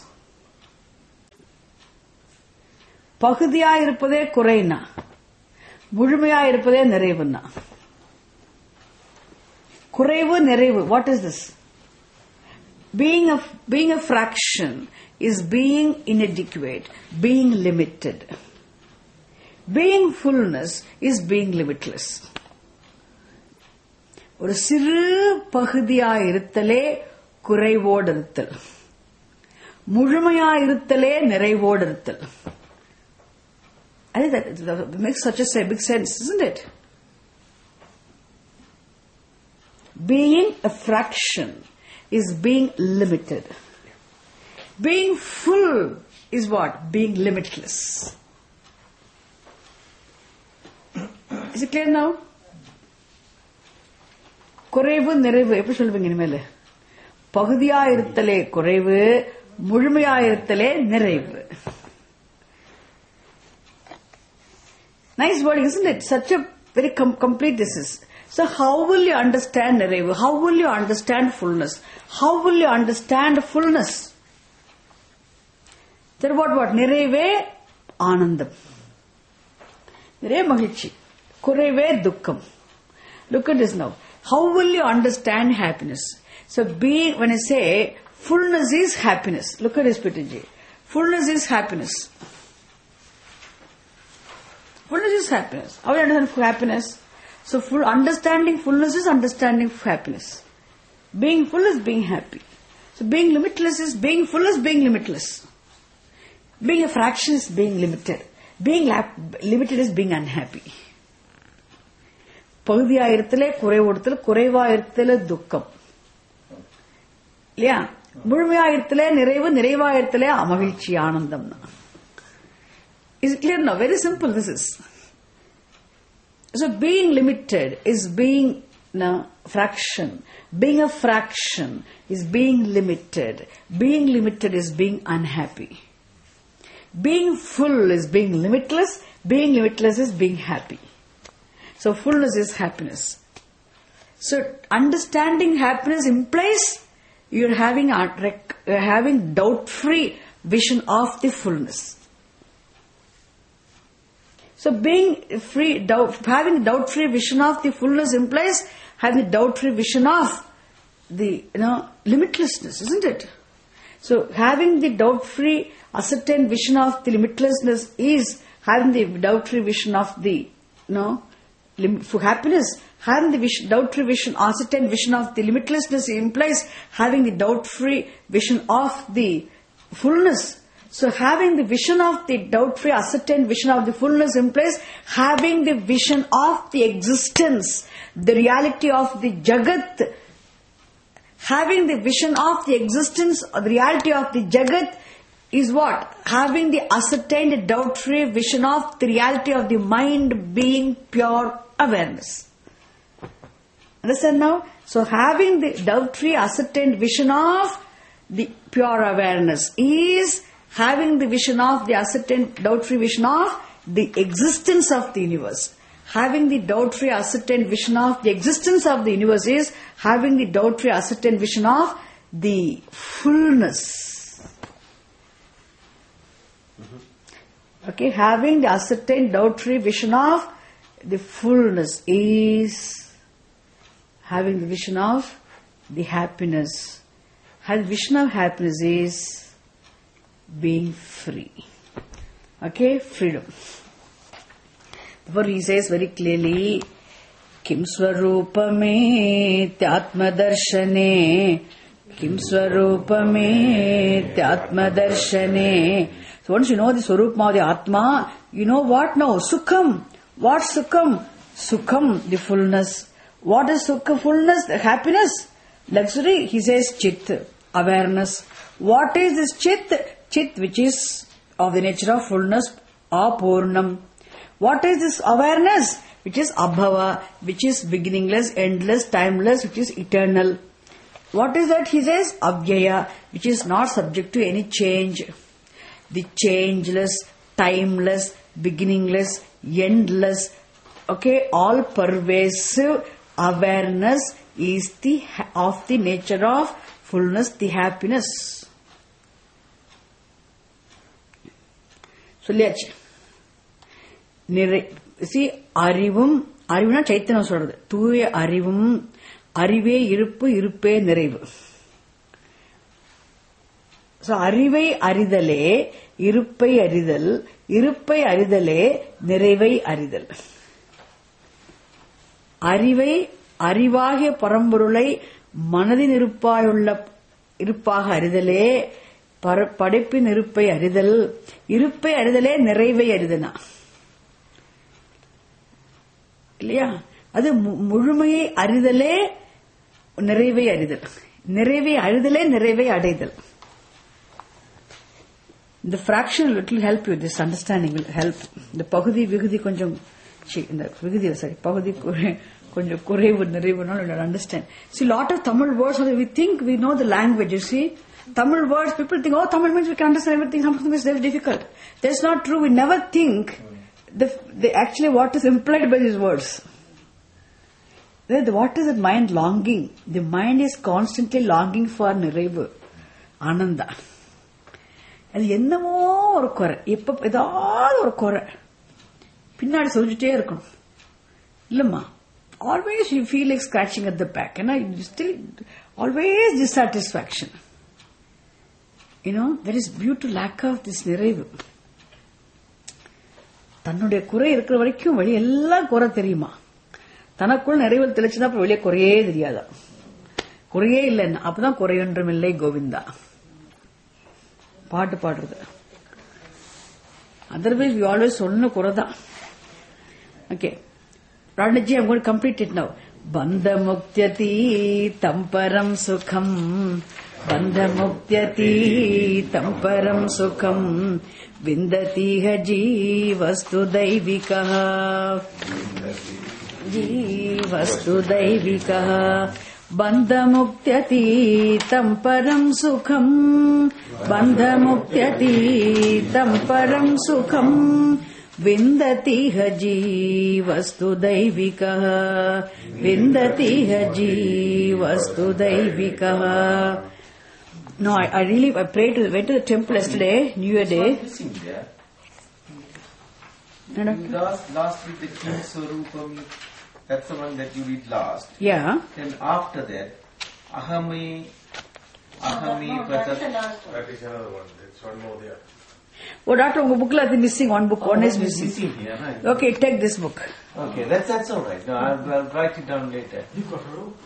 Speaker 2: பகுதியா இருப்பதே குறைனா, முழுமையா இருப்பதே நிறைவுன்னா. குறைவு நிறைவு, what is this? Being a fraction is being inadequate, being limited. Being fullness is being limitless. ஒரு சிறு பகுதியா இருத்தலே குறைவோடு இருத்தல், முழுமையா இருத்தலே நிறைவோடு இருத்தல். I think that makes such a big sense, isn't it? Being a fraction is being limited. Being full is what? Being limitless. Is it clear now? குறைவு நிறைவு எப்படி சொல்லுவீங்க இனிமேல்? பகுதியா இருத்தலே குறைவு, முழுமையா இருத்தலே நிறைவு. Nice wording, isn't it? Such a very complete this is. So how will you understand நிறைவு? How will you understand fullness? How will you understand fullness? Then what? நிறைவே ஆனந்தம். நிறைய மகிழ்ச்சி. குறைவே துக்கம். Look at this now. How will you understand happiness? So when I say fullness is happiness. Look at this, Pitaji. Fullness is happiness. Fullness is happiness. How do you understand happiness? So understanding fullness is understanding happiness. Being full is being happy. So being limitless is being full is being limitless. Being a fraction is being limited. Being limited is being unhappy. பகுதியா இருத்தலே குறைவோடுத்தல், குறைவா இருத்தலே துக்கம். இல்லையா? முழுமையா இருத்தலே நிறைவு, நிறைவா இருத்தலே மகிழ்ச்சி ஆனந்தம். Is it clear now? Very simple this is. So being limited is being fraction. Being a fraction is being limited. Being limited is being unhappy. Being full is being limitless. Being limitless is being happy. So fullness is happiness. So understanding happiness implies you're having doubt-free vision of the fullness. So having doubt-free vision of the fullness implies having doubt-free vision of the limitlessness, isn't it? So having the doubt-free ascertained vision of the limitlessness is having the doubt-free vision of the for happiness. Having the doubt-free vision, ascertained vision of the limitlessness implies having the doubt-free vision of the fullness. So having the vision of the doubt-free ascertained vision of the fullness implies having the vision of the existence, the reality of the Jagat. Having the vision of the existence or the reality of the Jagat is what? Having the ascertained doubt-free vision of the reality of the mind being pure awareness. Understand now? So having the doubt-free ascertained vision of the pure awareness is having the vision of the ascertained doubt-free vision of the existence of the universe. Having the doubt-free ascertained vision of the existence of the universe is having the doubt-free ascertained vision of the fullness. Okay, having the ascertained doubt-free vision of the fullness is having the vision of the happiness. Having the vision of happiness is being free. Okay, freedom. Therefore he says very clearly, Kim Swarupame Tyatma Darshane Kim Swarupame Atma Darshane. So once you know the Swarupama of the Atma, you know what now? Sukham. What Sukham? Sukham, the fullness. What is Sukha? Fullness, the happiness, luxury. He says Chit, awareness. What is this Chit? Chit, which is of the nature of fullness, Apurnam. What is this awareness? Which is Abhava, which is beginningless, endless, timeless, which is eternal. What is that? He says Avyaya, which is not subject to any change. The changeless, timeless, beginningless, endless, all pervasive awareness is of the nature of fullness, the happiness. சொல்லியாச்சு. அறிவுனா சைத்தன்யம் சொல்றது. தூய அறிவும், அறிவே இருப்பு, இருப்பே நிறைவு. அறிவை அறிதலே இருப்பை அறிதல், இருப்பை அறிதலே நிறைவை அறிதல். அறிவை அறிவாகிய பரம்பொருளை மனதின் இருப்பாக அறிதலே படைப்பின் இருப்பை அறிதல், இருப்பை அறிதலே நிறைவை அறிதனா இல்லையா? அது முழுமையை அறிதலே நிறைவை அறிதல், நிறைவை அறிதலே நிறைவை அடைதல். இந்த fraction will help you. This understanding will help. இந்த பகுதி விகுதி கொஞ்சம் இந்த விகுதி பகுதி கொஞ்சம் குறைவு நிறைவுனால you'll understand. See, lot of Tamil words, we think we know the language. You see, Tamil words, people think, oh, Tamil means we can understand everything. Something is very difficult. That's not true. We never think actually what is implied by these words. What is the mind longing? The mind is constantly longing for நிறைவு, ஆனந்தா. அது என்னமோ ஒரு குறை, ஏதாவது ஒரு குறை பின்னாடி சொல்லிட்டே இருக்கணும் இல்லம்மா. Always you feel like scratching at the back, you still always dissatisfaction. There is due to lack of this நிறைவு. தன்னுடைய குறை இருக்கிற வரைக்கும் வெளியே எல்லாம் குறை தெரியுமா? தனக்குள் நிறைவு தெளிச்சுதான் அப்புறம் வெளியே குறையே தெரியாதா? குறையே இல்லைன்னா அப்பதான் குறையொன்றும் இல்லை கோவிந்தா பாட்டு பாடுறது. Otherwise we always சொன்ன குறைதான். Okay, Radhaji, I'm going to complete it now. Bandha muktyati tamparam sukham, bandha muktyati tamparam sukham, vindatiha jeevastu daivikaha, jeevastu daivikaha. Bandha muktyati tamparam sukham, bandha muktyati tamparam sukham, vindatiha jeevastu daivikaha, vindatiha jeevastu daivikaha. No, I went to the temple yesterday, New Year Day.
Speaker 4: Last week the Kim Swarupam, that's the one that you read last.
Speaker 2: Yeah.
Speaker 4: Then after that, Ahami
Speaker 1: That is another one. It's one more there.
Speaker 2: Oh, doctor, your book is missing. One book, one is
Speaker 4: It's
Speaker 2: missing.
Speaker 4: here, right?
Speaker 2: Okay, take this book.
Speaker 4: Okay, that's all right. No, I'll write it down later.
Speaker 1: You got a rope?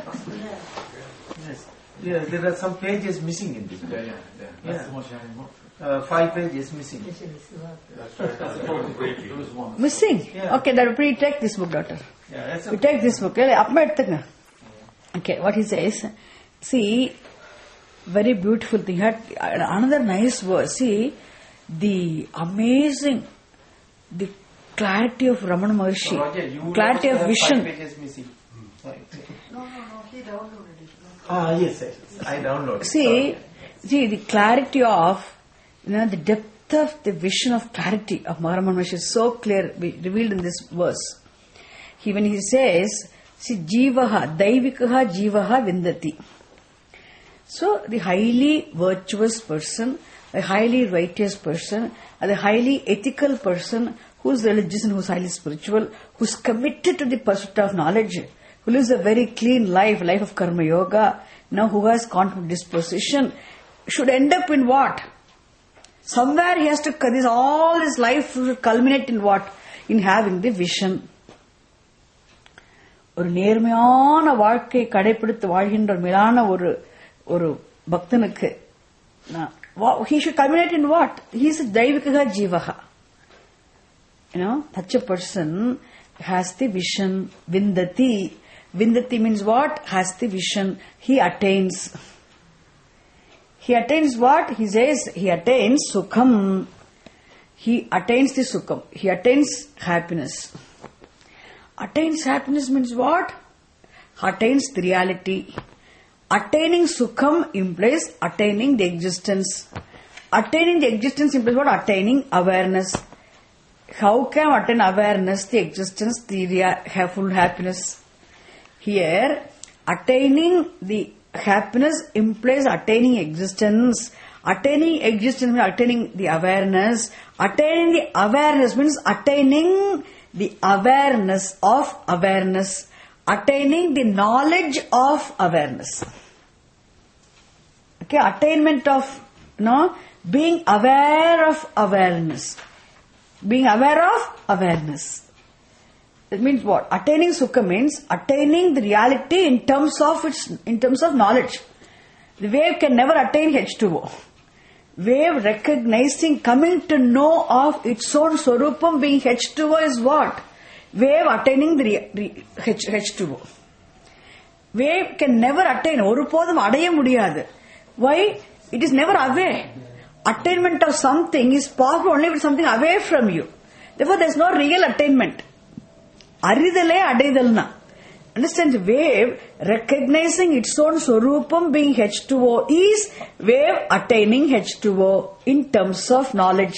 Speaker 4: Yes. Yeah, there are some pages missing in this book.
Speaker 1: Yeah. That's the most shining book.
Speaker 4: 5 pages missing.
Speaker 1: That's right. That's the problem. There was one.
Speaker 2: Missing?
Speaker 4: Yeah.
Speaker 2: Okay, then please take this book, doctor.
Speaker 4: Yeah, that's
Speaker 2: You
Speaker 4: okay.
Speaker 2: take this book. Okay, what he says. See, very beautiful thing. Another nice word. See, the amazing, the clarity of Ramana Maharshi,
Speaker 4: Roger, you
Speaker 2: clarity of
Speaker 4: have
Speaker 2: vision.
Speaker 4: 5 pages missing. Right.
Speaker 1: No, he downloaded it.
Speaker 4: Yes, I downloaded.
Speaker 2: See, the clarity of, the depth of the vision of clarity of Ramana Maharshi is so clear, revealed in this verse. When he says, see, Jivaha, Daivikaha Jivaha Vindati. So, the highly virtuous person, the highly righteous person, and the highly ethical person who is religious and who is highly spiritual, who is committed to the pursuit of knowledge, who lives a very clean life of karma yoga, who has confident disposition, should end up in what? Somewhere he has to, all his life should culminate in what? In having the vision. ஒரு நேர்மையான வாழ்க்கை கடைபிடித்து வாழ்கின்ற மேலான ஒரு ஒரு பக்தனுக்கு he should culminate in what? He is a daivikaha jivaha. Such a person has the vision. Vindati means what? Has the vision. He attains. He attains what? He says he attains sukham. He attains the sukham. He attains happiness. Attains happiness means what? Attains the reality. Attaining sukham implies attaining the existence. Attaining the existence implies what? Attaining awareness. How can I attain awareness, the existence, the full happiness? Here, attaining the happiness implies attaining existence. Attaining existence means attaining the awareness. Attaining the awareness means attaining the awareness of awareness. Attaining the knowledge of awareness. Okay, attainment of, being aware of awareness. Being aware of awareness. It means what? Attaining sukha means attaining the reality in terms of knowledge. The wave can never attain H2O. Wave recognizing, coming to know of its own swarupam being H2O is what? Wave attaining the H2O. Wave can never attain. ஒருபோதும் அடைய முடியாது. Why? It is never away. Attainment of something is possible only with something away from you. Therefore, there is no real attainment. Aridale adaidalna. Understand? The wave recognizing its own swarupam being H2O is wave attaining H2O in terms of knowledge.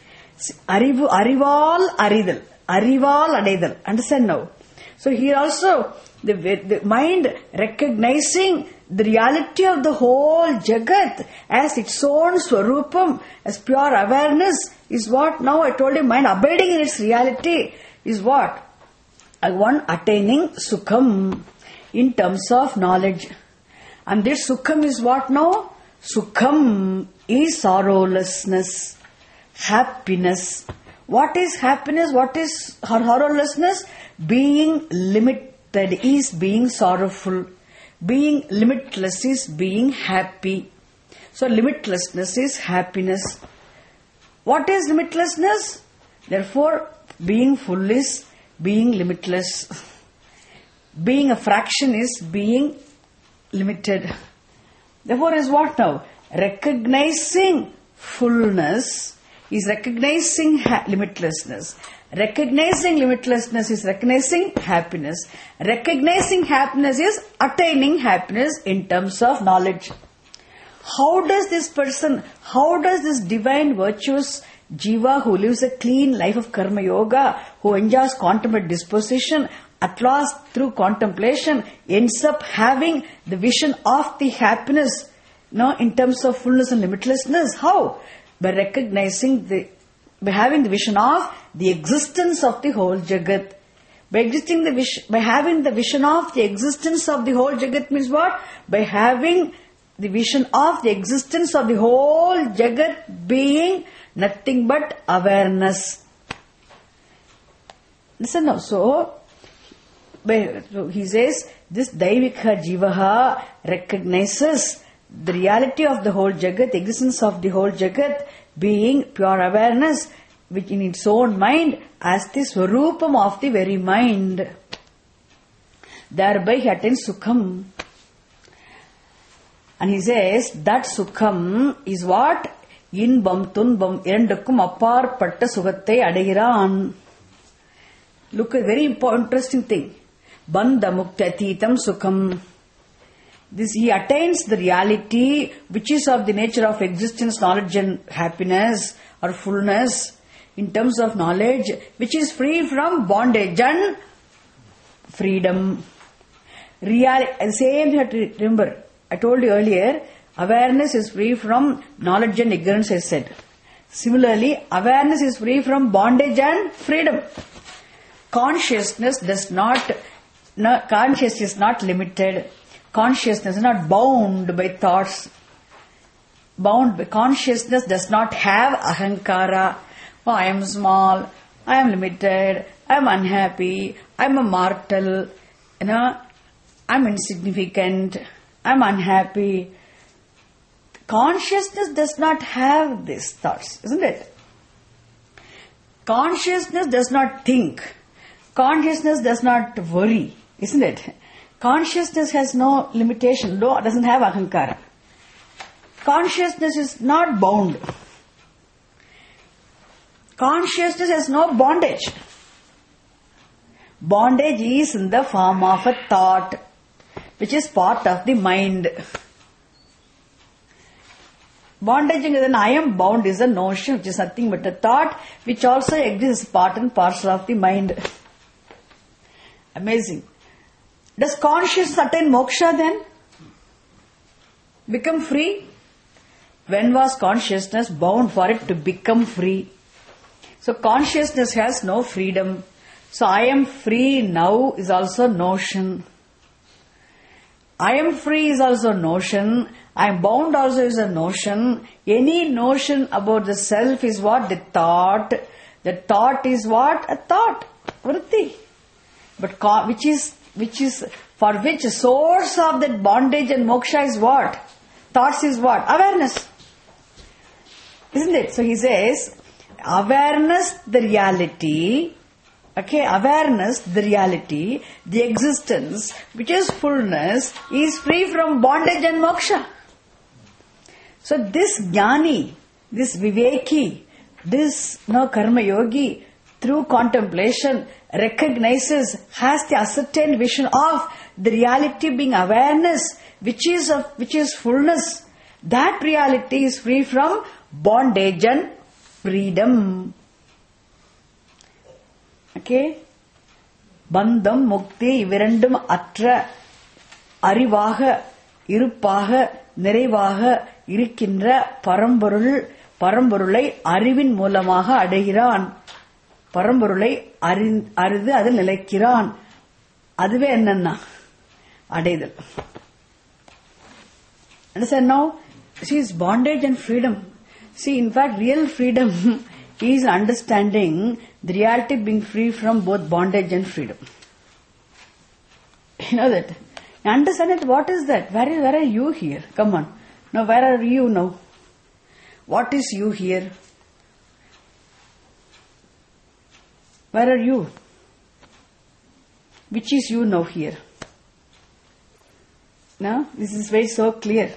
Speaker 2: Arival aridal. Arival adaidal. Understand now? So here also, the mind recognizing the reality of the whole Jagat as its own Swarupam, as pure awareness, is what now I told you, mind abiding in its reality is what? One attaining Sukham in terms of knowledge. And this Sukham is what now? Sukham is sorrowlessness, happiness. What is happiness? What is sorrowlessness? Being limited is being sorrowful. Being limitless is being happy. So limitlessness is happiness. What is limitlessness? Therefore, being full is being limitless. Being a fraction is being limited. Therefore is what now? Recognizing fullness is recognizing limitlessness. Recognizing limitlessness is recognizing happiness. Recognizing happiness is attaining happiness in terms of knowledge. How does this divine virtuous jiva who lives a clean life of karma yoga, who enjoys contemplative disposition, at last through contemplation ends up having the vision of the happiness, in terms of fullness and limitlessness? How? By recognizing by having the vision of the existence of the whole Jagat. By having the vision of the existence of the whole Jagat means what? By having the vision of the existence of the whole Jagat being nothing but awareness. Listen now. So he says, this Daivika Jivaha recognizes the reality of the whole Jagat, the existence of the whole Jagat being pure awareness, which in its own mind as the Swarupam of the very mind. Thereby he attains Sukham. And he says that Sukham is what? Inbam Tunbam Irandukkum Apparpatta Sugathai Adairan. Look, a very interesting thing. Bandha Mukti Atitam Sukham. This he attains the reality which is of the nature of existence, knowledge and happiness or fullness in terms of knowledge, which is free from bondage and freedom. Same you have to remember. I told you earlier, awareness is free from knowledge and ignorance, I said. Similarly, awareness is free from bondage and freedom. Consciousness is not limited. Consciousness is not bound by thoughts. Consciousness does not have ahankara. Oh, I am small, I am limited, I am unhappy, I am a mortal, I am insignificant, I am unhappy. Consciousness does not have these thoughts, isn't it? Consciousness does not think. Consciousness does not worry, isn't it? Consciousness has no limitation, doesn't have ahankara. Consciousness is not bound. Consciousness has no bondage. Bondage is in the form of a thought, which is part of the mind. Bondage is an I am bound is a notion which is nothing but a thought which also exists part and parcel of the mind. Amazing. Does consciousness attain moksha then? Become free? When was consciousness bound for it to become free? So consciousness has no freedom. So I am free now is also notion. I am free is also notion. I am bound also is a notion. Any notion about the self is what? The thought. The thought is what? A thought. Vritti. But which is for which source of that bondage and moksha is what? Thoughts is what? Awareness. Isn't it? So he says, awareness, the reality. Okay, awareness, the reality, the existence, which is fullness, is free from bondage and moksha. So this jnani, this viveki, this karma yogi, through contemplation, recognizes, has the ascertained vision of the reality being awareness, which is fullness. That reality is free from bondage and freedom. Okay? Bandham, mukti, ivirandum atra, arivaga, irupaga, நிறைவாக இருக்கின்ற பரம்பொருளை அறிவின் மூலமாக அடைகிறான். பரம்பொருளை அறிந்து அதில் நிலைக்கிறான். அதுவே என்னன்னா அடைதல். Understand now? See, it's bondage and freedom. See, in fact, real freedom is understanding the reality being free from both bondage and freedom. You know that? You understand it? What is that? Where are you here? Come on. Now, where are you now? What is you here? Where are you? Which is you now here? Now, this is very so clear.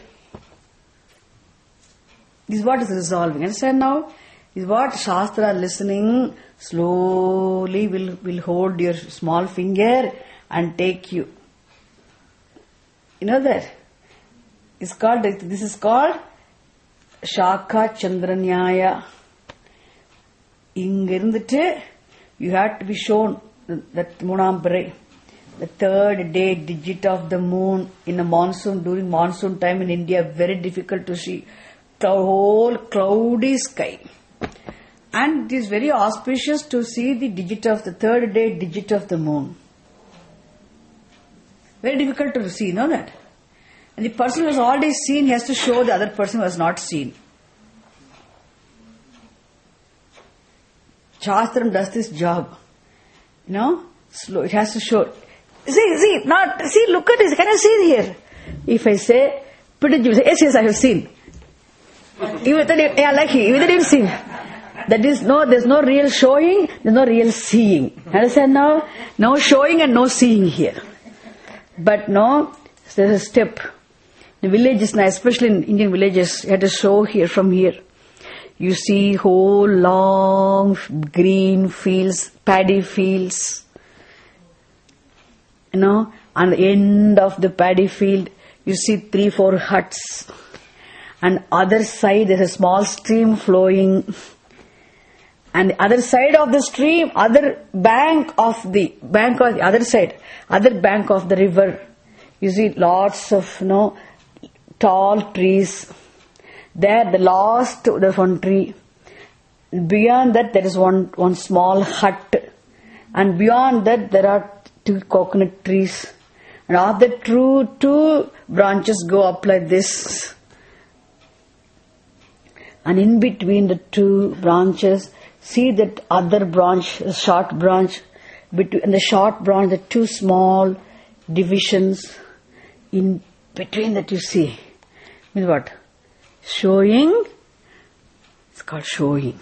Speaker 2: This is what is resolving. Understand now? This is what Shastra listening slowly will hold your small finger and take you. You know that? This is called Shaka Chandranyaya. Ingirundittu, you have to be shown that Moonampirai, the third day digit of the moon in a monsoon, during monsoon time in India, very difficult to see. The whole cloudy sky. And it is very auspicious to see the digit of the third day digit of the moon. Very difficult to see, know that? And the person who has already seen has to show the other person who has not seen. Shastram does this job. You know, slow. It has to show. See, look at this. Can I see it here? If I say, put it, you say, yes, I have seen. Even that, yeah, like even that you've seen. There's no real showing, there's no real seeing. Understand now? No showing and no seeing here. But no, there's a step. In villages now, especially in Indian villages, you have to show here from here. You see whole long green fields, paddy fields. You know, on the end of the paddy field, you see 3-4 huts. And other side there's a small stream flowing. And the other side of the stream, other bank of the other side, other bank of the river, you see lots of tall trees. There, there's one tree. Beyond that, there is one small hut, and beyond that, there are 2 coconut trees. And of the two branches go up like this. And in between the 2 branches, see that other branch, a short branch. In the short branch, the 2 small divisions. In between that you see. Means what? Showing, it's called showing.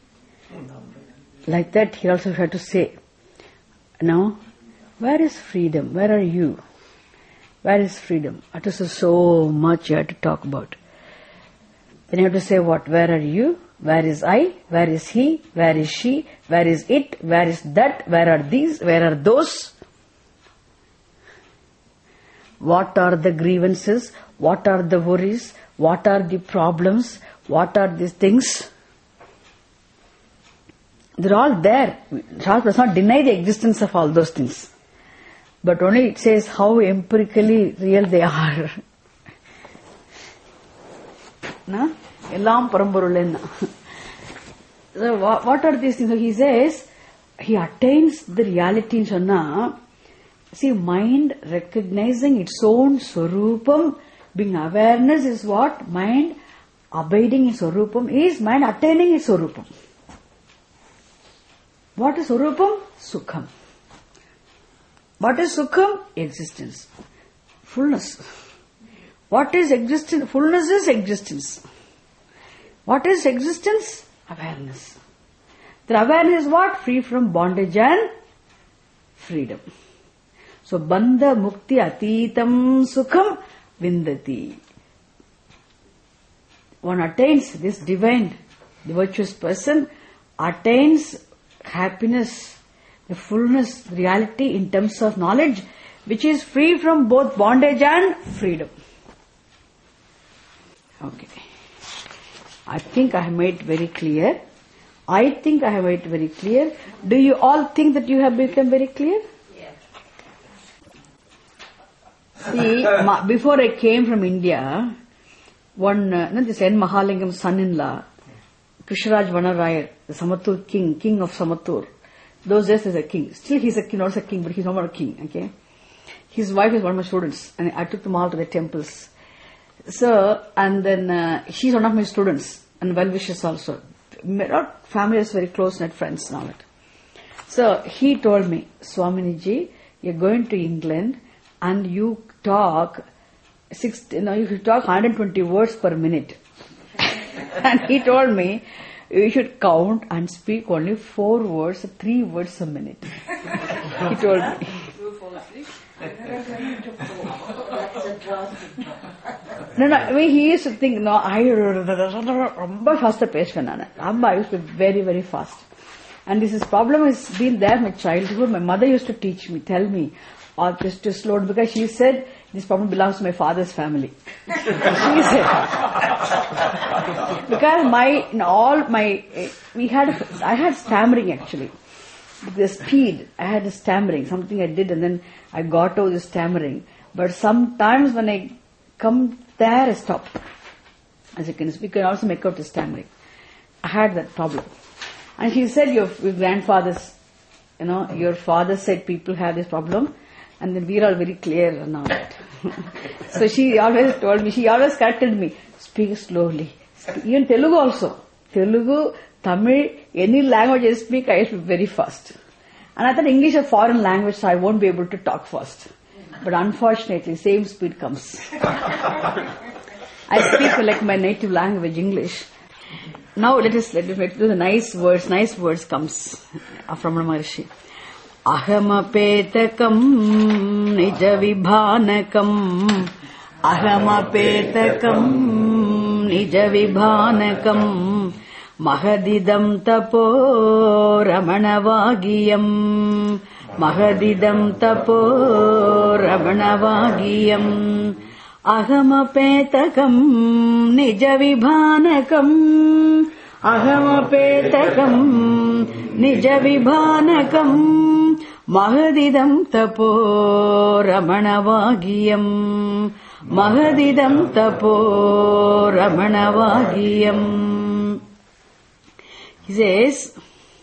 Speaker 2: Like that, he also had to say, now, where is freedom? Where are you? Where is freedom? It is so much you have to talk about. Then you have to say what? Where are you? Where is I? Where is he? Where is she? Where is it? Where is that? Where are these? Where are those? What are the grievances? What are the worries? What are the problems? What are these things? They're all there. Shastra does not deny the existence of all those things. But only it says how empirically real they are. Na? Ellam paramporulena. So what are these things? So he says, he attains the reality in Sonna. See, mind recognizing its own Swarupam, being awareness is what? Mind abiding in Swarupam is mind attaining its Swarupam. What is Swarupam? Sukham. What is Sukham? Existence. Fullness. What is existence? Fullness is existence. What is existence? Awareness. The awareness is what? Free from bondage and freedom. So, bandha mukti atitam sukham vindati. One attains this divine, the virtuous person attains happiness, the fullness, the reality in terms of knowledge, which is free from both bondage and freedom. Okay. I think I have made it very clear. Do you all think that you have become very clear? Yes. See, before I came from India, this N. Mahalingam's son-in-law, Krishnaraj Vanarayar, the Samatur king of Samatur. Those days is a king. Still he's a king, not a king, but he's not a king, okay? His wife is one of my students, and I took them all to the temples. So, and then she's one of my students, and well-wishers also. Not family is very close, not friends now. So, he told me, Swaminiji, you're going to England, and you talk, you talk 120 words per minute. And he told me, you should count and speak only 4 words, 3 words a minute. He told me. No, he used to think, I used to be very, very fast. And this problem has been there in my childhood. My mother used to tell me, or just to slow down, because she said, this problem belongs to my father's family. She said. Because I had stammering actually. The speed, I had stammering, something I did and then I got over the stammering. But sometimes when I come there, I stop. As you can speak, I also make out the stammering. I had that problem. And she said, your grandfathers, your father said people have this problem. And then we are all very clear now. So she always told me, she always corrected me, speak slowly. Even Telugu also. Telugu, Tamil, any language I speak, I speak very fast. And I thought English is a foreign language, so I won't be able to talk fast. But unfortunately, same speed comes. I speak like my native language, English. Now let us do the nice words comes from Ramana Maharshi. Ahamapetakam nijavibhanakam Ahamapetakam nijavibhanakam Mahadidam tapo ramanavagiyam Mahadidam tapo ramanavagiyam Ahamapetakam nijavibhanakam Ahamapetakam nijavibhanakam Mahadidam tapo ramanavagiyam Mahadidam tapo ramanavagiyam. He says,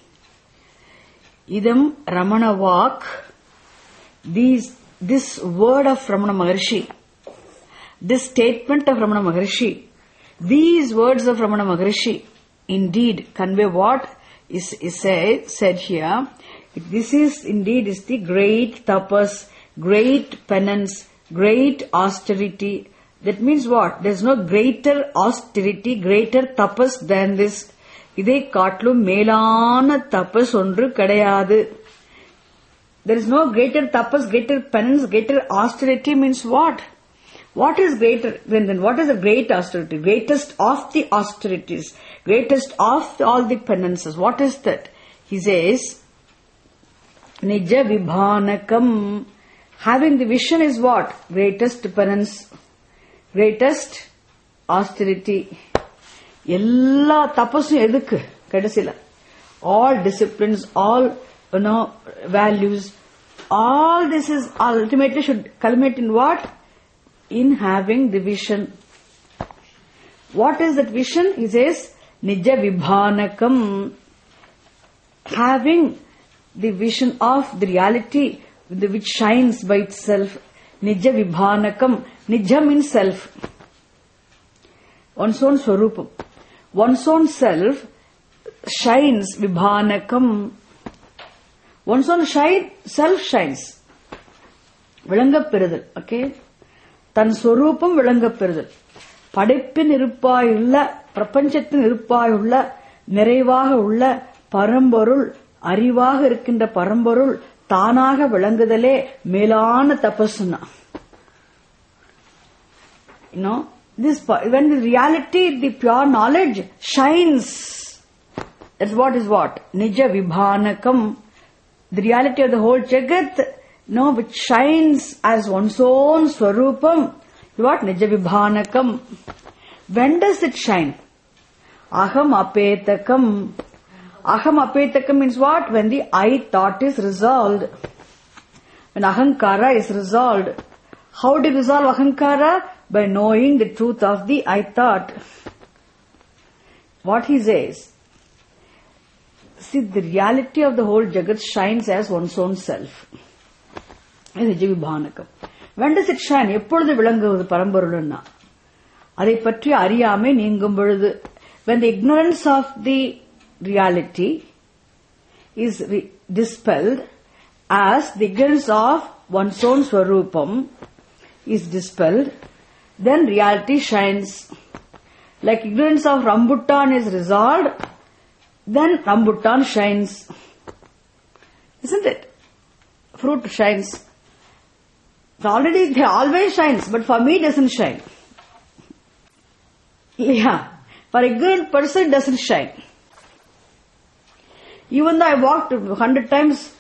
Speaker 2: Idam Ramanavak, this word of Ramana Maharshi, this statement of Ramana Maharshi, these words of Ramana Maharshi indeed convey what is said here. This is indeed the great tapas, great penance, great austerity, That means what? There's no greater austerity, greater tapas than this. Idai kaatlu melana tapas ondru kadayadu. There is no greater tapas, greater penance, greater austerity means what? What is greater? Then what is the great austerity? Greatest of the austerities. Greatest of all the penances. What is that? He says, Nija vibhanakam. Having the vision is what? Greatest penance. Greatest austerity. Ella tapasu edukku kadasila. All disciplines, all values, all this is ultimately should culminate in what? In having the vision. What is that vision? He says, Nija vibhanakam. Having the vision of the reality which shines by itself. Nija vibhanakam. Nija means self. One's own swarupam. One's own self shines vibhanakam. One's own self shines. Vilangapperudal. Okay? Tan swarupam vilangapperudal. படைப்பின் இருப்பாயுள்ள பிரபஞ்சத்தின் இருப்பாயுள்ள நிறைவாக உள்ள பரம்பொருள் அறிவாக இருக்கின்ற பரம்பொருள் தானாக விளங்குதலே மேலான தபஸ்னா. This when the reality, the pure knowledge shines, that's what is what? Nija vibhanakam. The reality of the whole jagat, which shines as one's own swarupam. What? Nija vibhanakam. When does it shine? Aham apetakam. Aham apetakam means what? When the I thought is resolved. When ahankara is resolved. How do you resolve ahankara? By knowing the truth of the I thought. What he says? See, the reality of the whole jagat shines as one's own self. Nija vibhanakam. When does it shine? எப்பொழுது விளங்குவது பரம்பொருள்னா அதை பற்றி அறியாமை நீங்கும் பொழுது. When the ignorance of the reality is dispelled, as the ignorance of one's own swarupam is dispelled, then reality shines. Like ignorance of rambutan is resolved, then rambutan shines. Isn't it? Fruit shines. Already it always shines, but for me it doesn't shine. Yeah. For a ignorant person it doesn't shine. Even though I walked 100 times,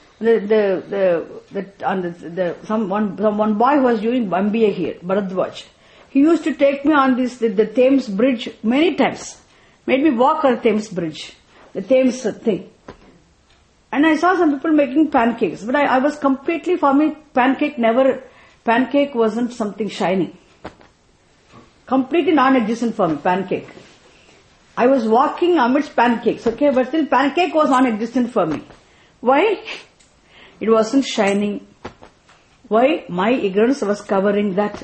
Speaker 2: one boy who was doing MBA here, Bharadwaj, he used to take me on the Thames Bridge many times. Made me walk on the Thames Bridge, the Thames thing. And I saw some people making pancakes, but I was completely, for me, pancake wasn't something shiny. Completely non-existent for me, pancake. I was walking amidst pancakes, okay, but still pancake was non-existent for me. Why? It wasn't shining. Why? My ignorance was covering that.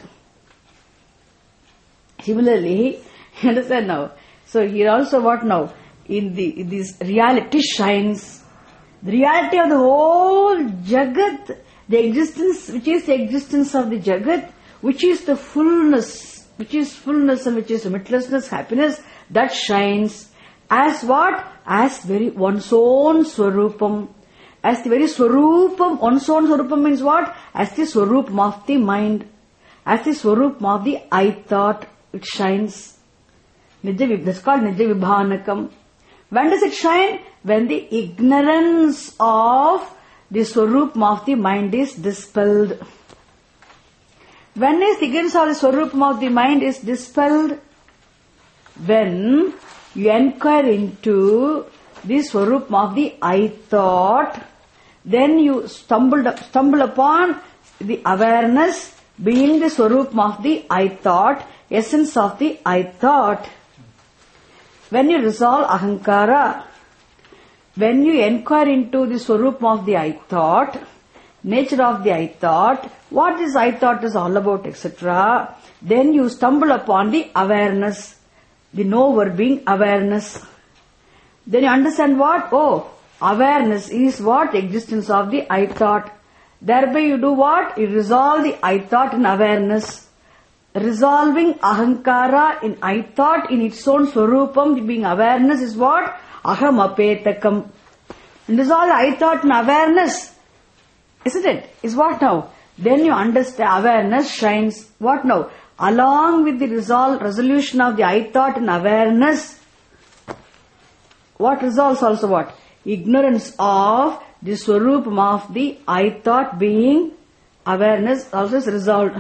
Speaker 2: Similarly, you understand now? So here also what now? In this reality shines. The reality of the whole Jagat, the existence, which is the existence of the Jagat, which is the fullness, and which is limitlessness, happiness, that shines as what? As one's own swarupam. As the very swarupam, one's own swarupam means what? As the swarupam of the mind. As the swarupam of the I thought, it shines. That's called Nija vibhanakam. When does it shine? When the ignorance of the swarupam of the mind is dispelled. When is the ignorance of the swarupam of the mind is dispelled? When you inquire into the swarupam of the I thought, then you stumble upon the awareness being the swarupam of the I thought, essence of the I thought. When you resolve ahankara, when you inquire into the swarupam of the I thought, nature of the I thought, what this I thought is all about, etc., then you stumble upon the awareness, the knower being awareness. Then you understand what? Oh, awareness is what? Existence of the I thought. Thereby you do what? You resolve the I thought in awareness. resolving ahankara in I thought in its own swarupam, being awareness, is what? Aham apetakam. Dissolve I thought in awareness, isn't it? Is what now? Then you understand awareness shines. What now? Along with the resolution of the I thought in awareness, what resolves also what? Ignorance of the swarupam of the I thought being awareness also is resolved.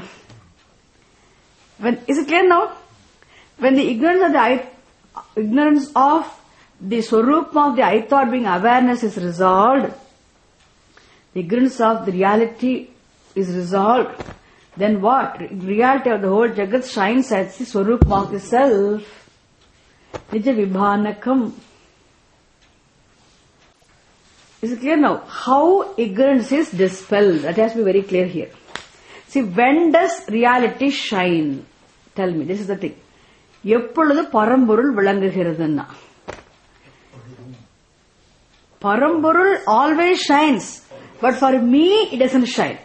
Speaker 2: Is it clear now? When the ignorance of the swarupam of the I thought being awareness is resolved, the ignorance of the reality is resolved, then what? Reality of the whole Jagat shines as the swarupam of the self. Nija vibhanakam. Is it clear now? How ignorance is dispelled? That has to be very clear here. See, when does reality shine? Tell me, this is the thing. எப்பொழுது பரம்பொருள் விளங்குகிறதுன்னா? பரம்பொருள் always shines, but for me it doesn't shine.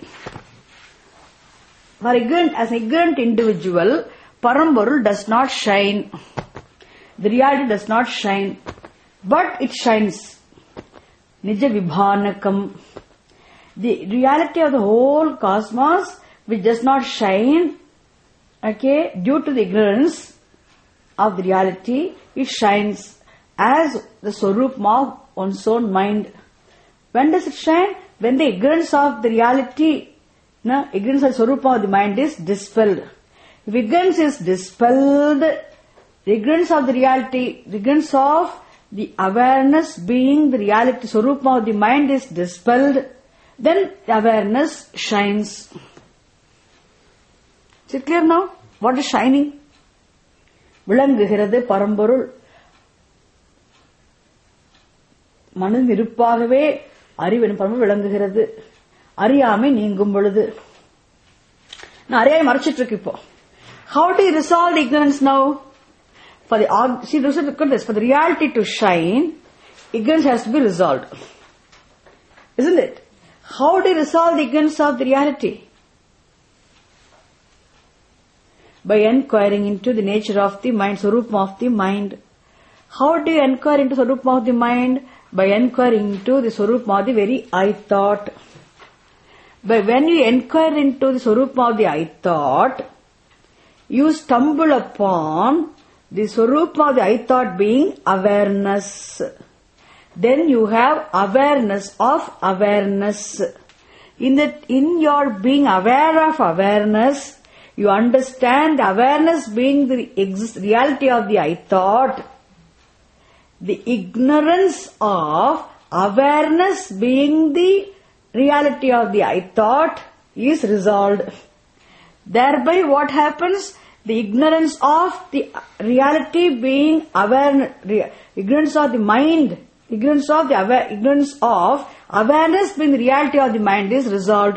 Speaker 2: For as an ignorant individual, பரம்பொருள் does not shine. The reality does not shine, but it shines. Nija vibhanakam. The reality of the whole cosmos, which does not shine, okay, due to the ignorance of the reality, it shines as the swarupam of one's own mind. When does it shine? When the ignorance of the reality, ignorance of the swarupam of the mind is dispelled. If ignorance is dispelled, the ignorance of the reality, the ignorance of the awareness being the reality, swarupam of the mind is dispelled, then the awareness shines. Is it clear now? What is shining? விளங்குகிறது பரம்பொருள். மனதில் இருப்பாகவே அறிவெனும் பரம்பொருள் விளங்குகிறது. அறியாமை நீங்கும் பொழுது. நான் அறியாமை மறைச்சிட்டு இருக்கு இப்போ. How do you resolve the ignorance now? For the reality to shine, ignorance has to be resolved. Isn't it? How do you resolve the ignorance of the reality? By inquiring into the nature of the mind, swarupam of the mind. How do you inquire into swarupam of the mind? By inquiring into the swarupam of the very I thought. But when you inquire into the swarupam of the I thought, you stumble upon the swarupam of the I thought being awareness. Then you have awareness of awareness. In your being aware of awareness, you understand the awareness being the reality of the I thought. The ignorance of awareness being the reality of the I thought is resolved. Thereby what happens? The ignorance of the reality being awareness, ignorance of the mind, ignorance of awareness being the reality of the mind is resolved.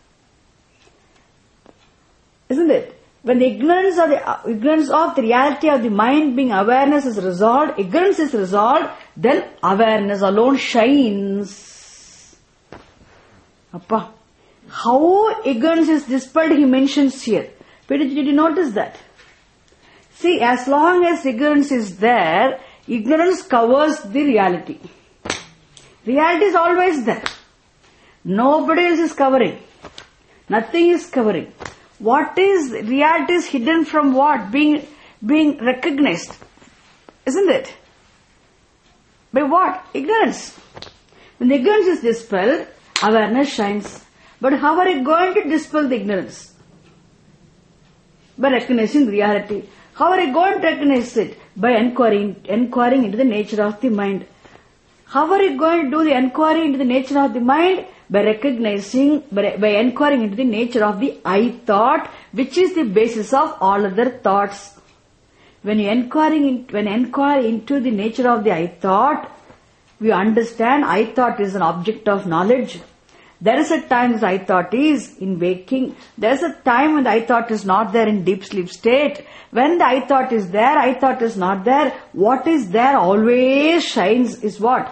Speaker 2: Isn't it? When the ignorance of the reality of the mind being awareness is resolved, ignorance is resolved, then awareness alone shines. Appa. How ignorance is dispelled, he mentions here. But did you notice that? See, as long as ignorance is there, ignorance covers the reality. Reality is always there. Nobody else is covering. Nothing is covering. What is reality is hidden from what? Being recognized. Isn't it? By what? Ignorance. When the ignorance is dispelled, awareness shines. But how are you going to dispel the ignorance? By recognizing reality. How are you going to recognize it? By inquiring into the nature of the mind. How are you going to do the inquiry into the nature of the mind? By inquiring into the nature of the I thought, which is the basis of all other thoughts. When you inquire into the nature of the I thought, we understand I thought is an object of knowledge. There is a time that I thought is in waking. There is a time when the I thought is not there in deep sleep state. When the I thought is there, I thought is not there. What is there always shines is what?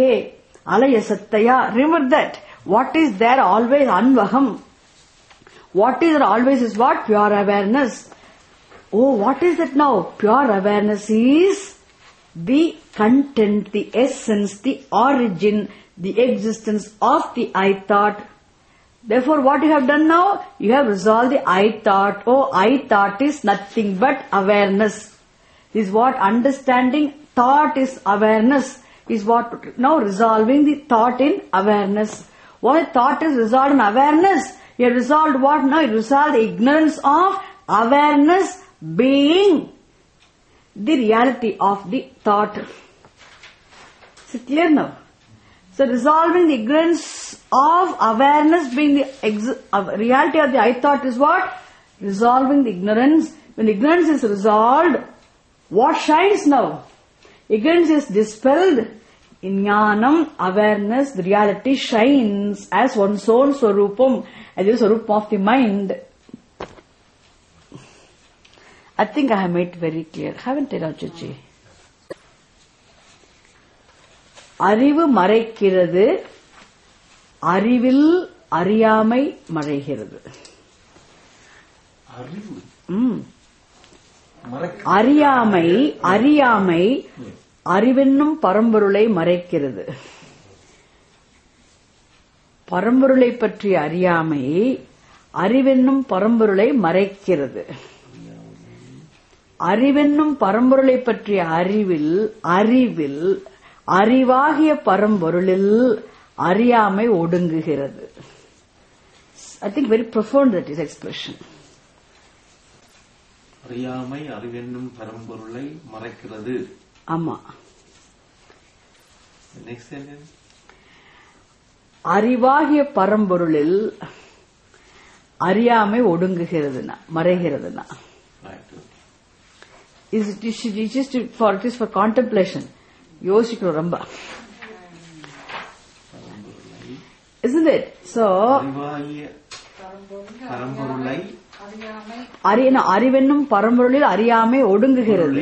Speaker 2: Ahamilinake, alaya sattaya. Remember that. What is there always anvaham. What is always is what? Pure awareness. Oh, what is it now? Pure awareness is the content, the essence, the origin, the existence of the I thought. Therefore, what you have done now? You have resolved the I thought. Oh, I thought is nothing but awareness. Is what understanding thought is awareness. Is what now resolving the thought in awareness. What thought is resolved in awareness? You have resolved what now? You resolved the ignorance of awareness being the reality of the thought. Is it clear now? So resolving the ignorance of awareness being the reality of the I thought is what? Resolving the ignorance. When ignorance is resolved, what shines now? Ignorance is dispelled. In jnanam, awareness, the reality shines as one's own swarupam, as the swarupam of the mind. I think I have made it very clear. Haven't I, Rajaji? அறிவு மறைக்கிறது, அறிவில் அறியாமை மறைகிறது. அறியாமை அறிவென்னும் பரம்பொருளை மறைக்கிறது. பரம்பொருளை பற்றிய அறியாமை அறிவென்னும் பரம்பொருளை மறைக்கிறது. அறிவென்னும் பரம்பொருளை பற்றிய அறிவில் அறிவாகிய பரம்பொருளில் அறியாமை ஒடுங்குகிறது. I think very profound that is expression.
Speaker 4: அறியாமை அறிவென்னும் பரம்பொருளை மறைக்கிறது.
Speaker 2: ஆமா.
Speaker 4: Next sentence.
Speaker 2: அறிவாகிய பரம்பொருளில் அறியாமை ஒடுங்குகிறதுனா மறைகிறதுனா. It is for contemplation. யோசிக்கணும் ரொம்ப. Isn't it? So அறிவென்னும் பரம்பொருளில் அறியாமை ஒடுங்குகிறது.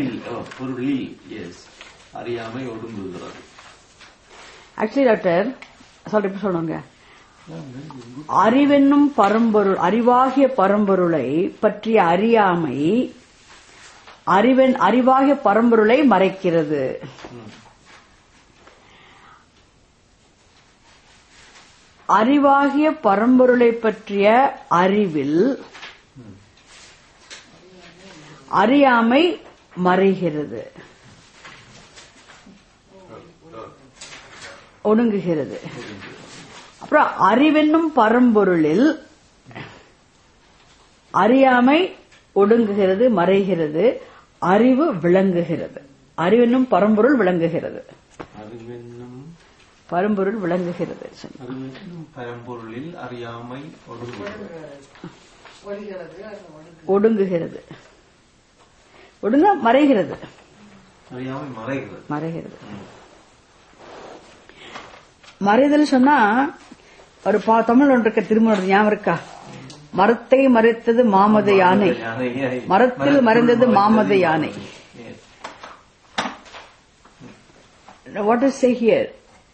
Speaker 2: Actually, doctor, sorry, சொல்லுங்க. அறிவென்னும் பரம்பொருள், அறிவாகிய பரம்பொருளை பற்றிய அறியாமை அறிவாகிய பரம்பொருளை மறைக்கிறது. அறிவாகிய பரம்பொருளை பற்றிய அறிவில் அறியாமை மறைகிறது, ஒடுங்குகிறது. அப்புறம் அறிவென்னும் பரம்பொருளில் அறியாமை ஒடுங்குகிறது, மறைகிறது, அறிவு விளங்குகிறது. அறிவென்னும் பரம்பொருள் விளங்குகிறது. பரம்பொருள் விளங்குகிறது.
Speaker 4: பரம்பொருளில் அறியாமை
Speaker 2: ஒடுங்குகிறது. ஒடுங்க மறைகிறது. மறைகிறது. மறைதல் சொன்னா ஒரு தமிழ் ஒன்று இருக்க, திருமணம் ஞாபகம் இருக்கா? மரத்தை மறைத்தது மாமத யானை, மரத்தில் மறைந்தது மாமத யானை. What to say here?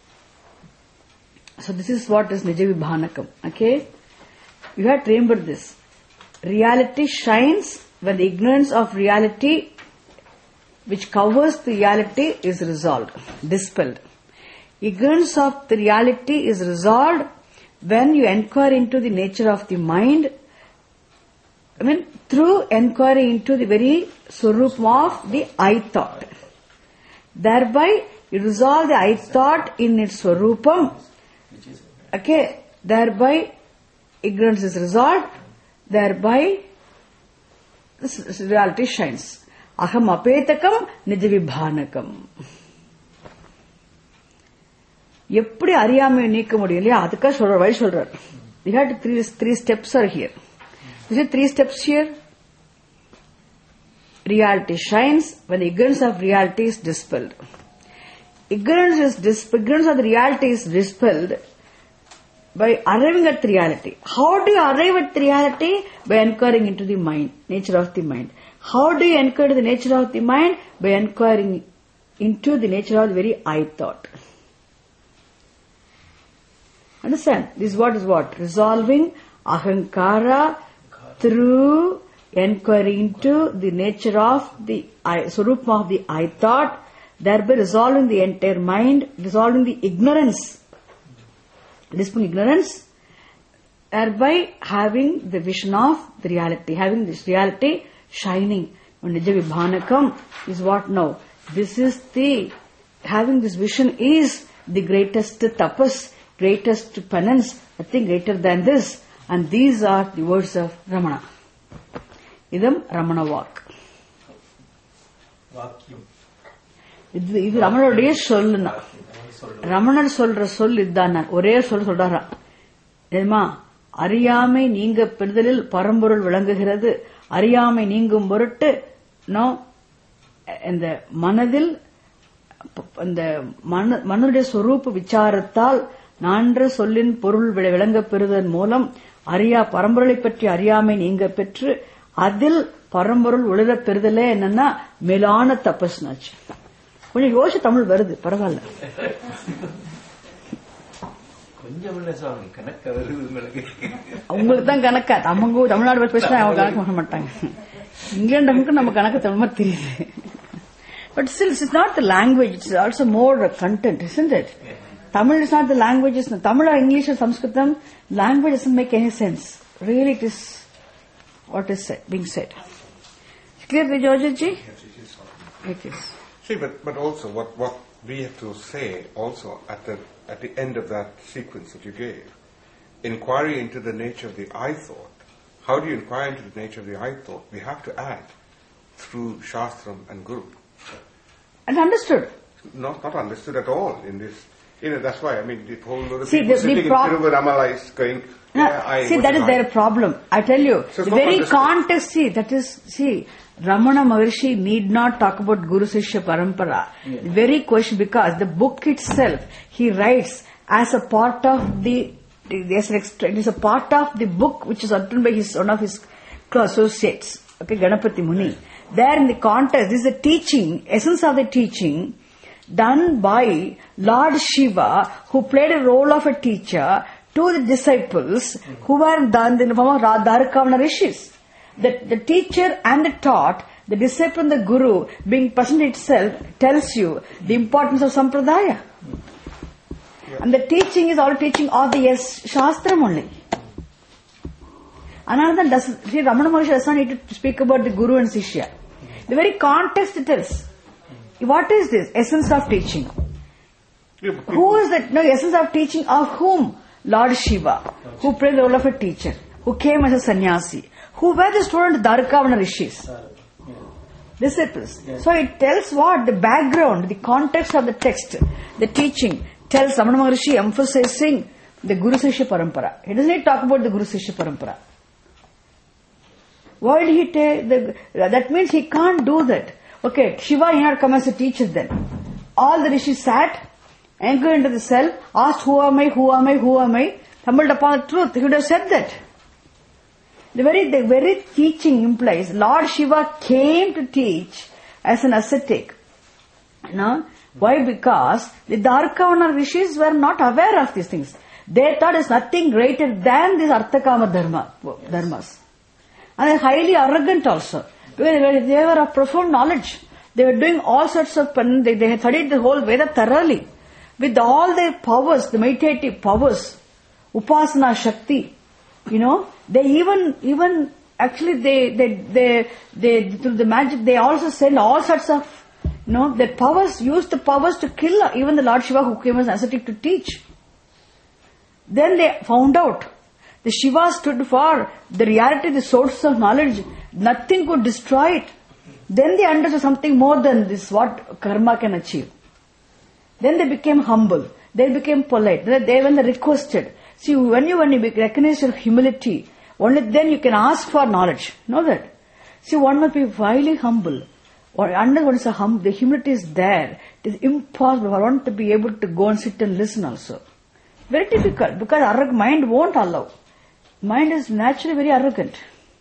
Speaker 2: So this is what is Nija Vibhanakam. Okay? You have to remember this. Reality shines when the ignorance of reality which covers the reality is resolved, dispelled. Ignorance of the reality is resolved when you inquire into the nature of the mind, through inquiry into the very swarupam of the I thought. Thereby, you resolve the I thought in its swarupam. Okay, thereby, ignorance is resolved. Thereby, this reality shines. Aham apetakam nijavibhanakam. எப்படி அறியாமையை நீக்க முடியும் இல்லையா? அதுக்காக சொல்ற வழி சொல்றார். You had three steps are here. You see 3 steps here. Reality shines when the ignorance of reality is dispelled. Ignorance of the reality is dispelled by arriving at reality. How do you arrive at reality? By inquiring into the mind, nature of the mind. How do you inquire the nature of the mind? By inquiring into the nature of the very I thought. Understand? This is what? Resolving ahankara, through inquiry into the nature of the Swarupa of the I thought, thereby resolving the entire mind, resolving the ignorance, dispelling ignorance, thereby having the vision of the reality, having this reality shining. Nija Vibhanakam is what now? This is the, having this vision is the greatest tapas, greatest penance, nothing greater than this. And these are the words of Ramana. Idam Ramana Vak.
Speaker 4: Vakyam.
Speaker 2: இது ரமணனுடைய சொல்லுனா ரமணர் சொல்ற சொல் இதுதான் ஒரே சொல்றாரா தெரியுமா அறியாமை நீங்க பெறுதலில் பரம்பொருள் விளங்குகிறது அறியாமை நீங்கும் பொருட்டு இந்த மனதில் இந்த மனுடைய சொரூப விசாரத்தால் நான்ற சொல்லின் பொருள் விளங்க பெறுவதன் மூலம் பரம்பொருளை பற்றி அறியாமை நீங்க பெற்று அதில் பரம்பொருள் ஒளிர பெறுதலே என்னன்னா மேலான தபஸ்னாச்சு. கொஞ்சம் யோசி தமிழ் வருது பரவாயில்ல. உங்களுக்கு தான் கணக்கா அவங்க தமிழ்நாடு பேசினா அவங்க கணக்கு பண்ண மாட்டாங்க. இங்கிலாந்து நம்ம கணக்கு தமிழ் மாதிரி தெரியுது. But still, it's not the language, it's also more content, isn't it? Tamil is not the language, Tamil or English or Sanskritam, language doesn't make any sense. Really, it is what is being said. Clear, Georgie? It is.
Speaker 3: See, but also what we have to say also at the end of that sequence that you gave, inquiry into the nature of the I thought. How do you inquire into the nature of the I thought? We have to add through Shastram and Guru.
Speaker 2: And understood.
Speaker 3: Not understood at all in this. That's why, the whole lot of
Speaker 2: see,
Speaker 3: people sitting in Tiruvannamalai is going,
Speaker 2: that is their problem. I tell you, so the very context, Ramana Maharshi need not talk about Guru Sishya Parampara. Yeah. The very question, because the book itself, he writes as a part of it is a part of the book which is written by one of his close associates, Ganapati Muni. There in the context, this is the teaching, essence of the teaching, done by Lord Shiva, who played a role of a teacher to the disciples who were done in the form of Dharkavana Rishis. The teacher and the taught, the disciple and the guru, being present itself, tells you the importance of Sampradaya. Yeah. And the teaching is all teaching of the Shastram only. Another Ramana Maharshi does not need to speak about the guru and Sishya. The very context it tells. What is this? Essence of teaching. Yeah, who is that? No, essence of teaching of whom? Lord Shiva, who played the role of a teacher, who came as a sannyasi, who were the students Dharkavana Rishis. Disciples. Yeah. So it tells what? The background, the context of the text, the teaching tells Ramana Maharshi emphasizing the Guru Sishya Parampara. He doesn't talk about the Guru Sishya Parampara. Why did he take that means he can't do that. Okay, Shiva here come as a teacher then. All the rishis sat, anchored into the self, asked who am I, stumbled upon the truth. He would have said that. The very teaching implies Lord Shiva came to teach as an ascetic. Why? Because the Dharkavana rishis were not aware of these things. They thought there's nothing greater than these Arthakama dharmas. And they're highly arrogant also. Because they were of profound knowledge. They were doing all sorts of, they had studied the whole Veda thoroughly. With all their powers, the meditative powers, Upasana Shakti, they even actually they through the magic, they also send all sorts of, their powers, use the powers to kill even the Lord Shiva who came as ascetic to teach. Then they found out the Shiva stood for the reality, the source of knowledge. Nothing could destroy it. Then they understood something more than this, what karma can achieve. Then they became humble. They became polite. When they requested. See, when you recognize your humility, only then you can ask for knowledge. Know that? See, one must be highly humble. The humility is there. It is impossible for one to be able to go and sit and listen also. Very difficult, because our mind won't allow. Mind is naturally very arrogant.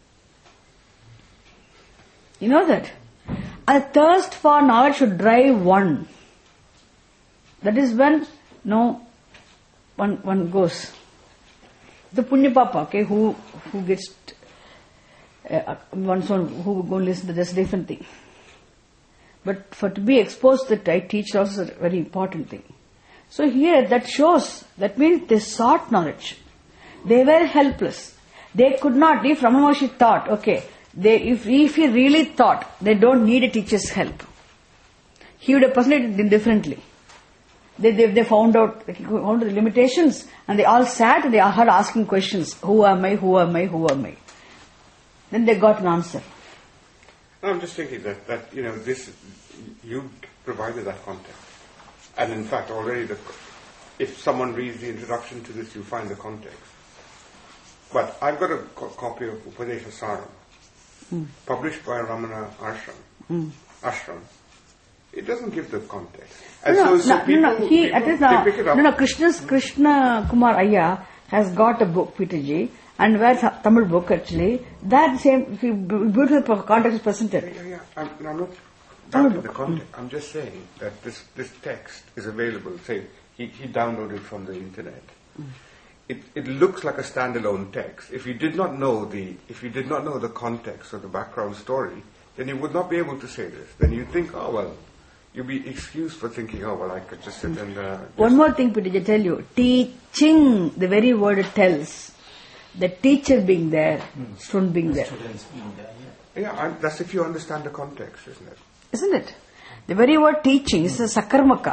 Speaker 2: You know that? A thirst for knowledge should drive one. That is when one goes. The Punya Papa, who gets One who go listen to this different thing. But to be exposed to the teacher also is a very important thing. So here that shows, that means they sought knowledge. They were helpless. They could not, if Ramana Maharshi thought, okay, if he really thought they don't need a teacher's help, he would have presented it differently. They found out the limitations, and they all sat and they all had asking questions. Who am I? Who am I? Who am I? Then they got an answer.
Speaker 3: I'm just thinking that this, you provided that context. And in fact, already if someone reads the introduction to this, you find the context. But I've got a copy of Upadesha Saram, published by Ramana Ashram. It doesn't give the context. And
Speaker 2: Krishna Kumar Ayya has got a book, Peterji, and where Tamil book actually, that same beautiful context is presented.
Speaker 3: Yeah. I'm not doubting the context. I'm just saying that this text is available. Say he downloaded it from the internet. It looks like a standalone text. If you did not know the context or the background story, then you would not be able to say this. Then you think, oh well, you'd be excused for thinking, oh well, I could just sit and.
Speaker 2: One more thing, Peter, I tell you, teaching, the very word it tells, the teacher being there, student being there.
Speaker 3: Yeah, that's if you understand the context, isn't it?
Speaker 2: Isn't it? The very word teaching is a sakarmaka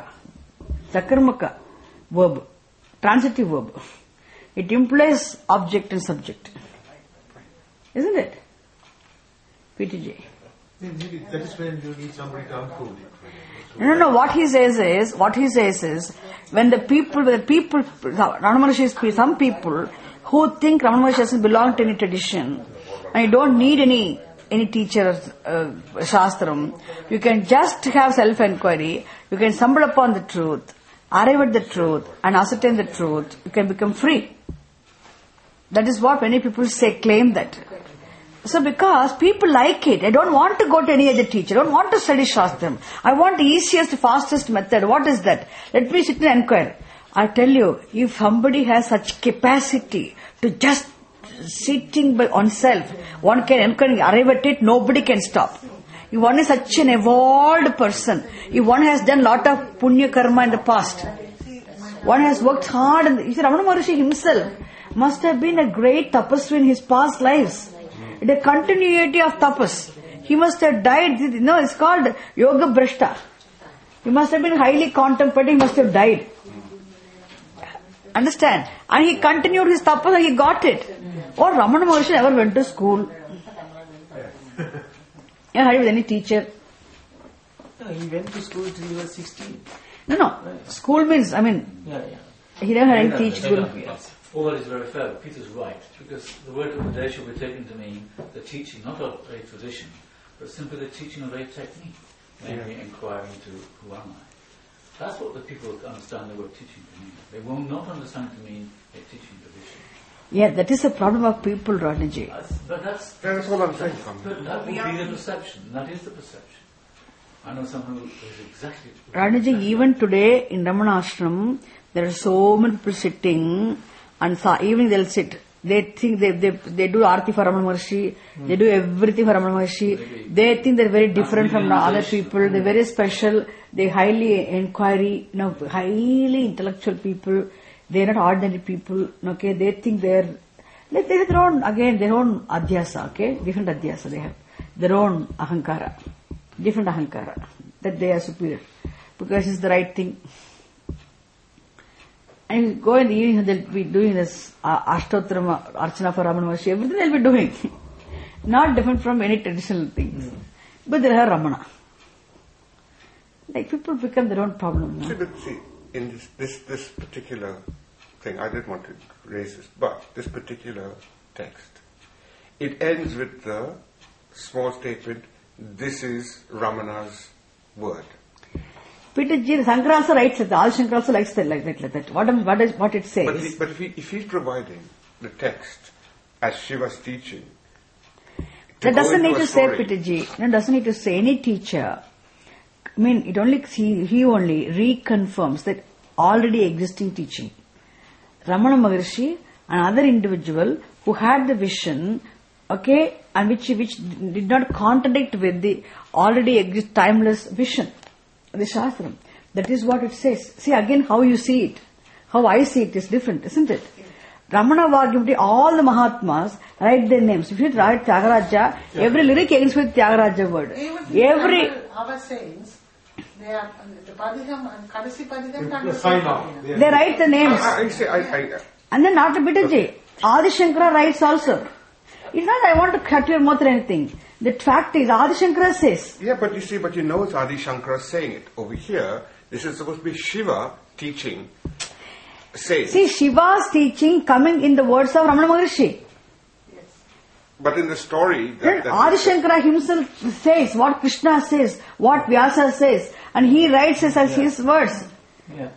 Speaker 2: verb, transitive verb. It implies object and subject. Isn't it? PTJ.
Speaker 1: Maybe that is when you need somebody to unfold it.
Speaker 2: No. What he says is, when the people, Ramana Maharshi, some people who think Ramana Maharshi doesn't belong to any tradition, and you don't need any teacher, shastram, you can just have self-inquiry, you can stumble upon the truth, arrive at the truth, and ascertain the truth, you can become free. That is what many people claim that. So because people like it, I don't want to go to any other teacher, I don't want to study Shastram. I want the easiest, fastest method. What is that? Let me sit and inquire. I tell you, if somebody has such capacity to just sitting by oneself, one can arrive at it, nobody can stop. If one is such an evolved person, if one has done lot of punya karma in the past, one has worked hard, and Ramana Maharshi himself must have been a great tapasvi in his past lives. The continuity of tapas. He must have died, it's called yoga brashta. He must have been highly contemplating, he must have died. Understand? And he continued his tapas and he got it. Or Ramana Maharshi never went to school. Had with any teacher?
Speaker 4: No, he went to school till he was 16.
Speaker 2: No. School means, he never had any teacher.
Speaker 5: All that is very fair, but Peter's right, because the word of Upadesha will be taken to mean the teaching, not of a tradition, but simply the teaching of a technique, namely inquiring into who am I. That's what the people understand the word teaching to mean. They will not understand it to mean a teaching tradition.
Speaker 2: Yeah, that is the problem of people, Ranaji.
Speaker 3: That's what I'm saying.
Speaker 5: But that will be the perception. That is the perception. I know someone who is exactly...
Speaker 2: Ranaji, even today in Ramana Ashram, there are so many people sitting, and even they'll sit. They think they do Aarti for Ramana Maharshi, they do everything for Ramana Maharshi. They think they're very different from other people, they're very special, they highly inquiry, highly intellectual people, they're not ordinary people, okay, they think they have their own adhyasa, okay, different adhyasa they have, their own ahankara, different ahankara, that they are superior, because it's the right thing. And go in the evening, they'll be doing this Ashtottara, Archana for Ramana Maharshi, everything they'll be doing. Not different from any traditional things. But they have Ramana. Like people become their own problem. No?
Speaker 3: See, in this particular thing, I didn't want to raise this, but this particular text, it ends with the small statement, this is Ramana's word.
Speaker 2: Peter G. Shankara also writes it. All Shankara also likes that, like that. What it says.
Speaker 3: But if he's providing the text as Shiva's teaching,
Speaker 2: that doesn't need to say, Peter G. No, doesn't need to say. Any teacher, it only he only reconfirms that already existing teaching. Ramana Maharshi, another individual who had the vision, okay, and which did not contradict with the already timeless vision, the Shastram. That is what it says. See again how you see it. How I see it is different, isn't it? Ramana Vagyamati, all the Mahatmas write their names. If you write Tyagaraja, every lyric ends with Tyagaraja word.
Speaker 6: Every our saints, they are the Padikam and Kadasi Padikam.
Speaker 2: They write the names.
Speaker 3: I
Speaker 2: And then after Bitaji, Adi Shankara writes also. It's not I want to cut your mouth or anything. The fact is, Adi Shankara says.
Speaker 3: Yeah, but you know it's Adi Shankara saying it. Over here, this is supposed to be Shiva teaching, saying.
Speaker 2: See, Shiva's teaching coming in the words of Ramana Maharshi.
Speaker 3: But in the story...
Speaker 2: Adi Shankara himself says what Krishna says, what Vyasa says, and he writes it as his words.
Speaker 5: Yeah.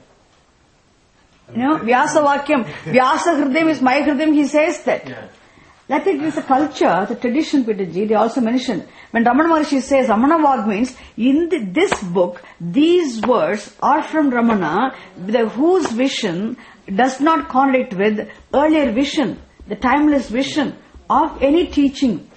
Speaker 2: You know, Vyasa Vakyam, Vyasa Hridayam is my Hridayam, he says that.
Speaker 5: Yeah.
Speaker 2: That it is a culture, the tradition, Peterji, they also mention. When Ramana Maharshi says Ramana Vag means, in this book, these words are from Ramana, whose vision does not contradict with earlier vision, the timeless vision of any teaching.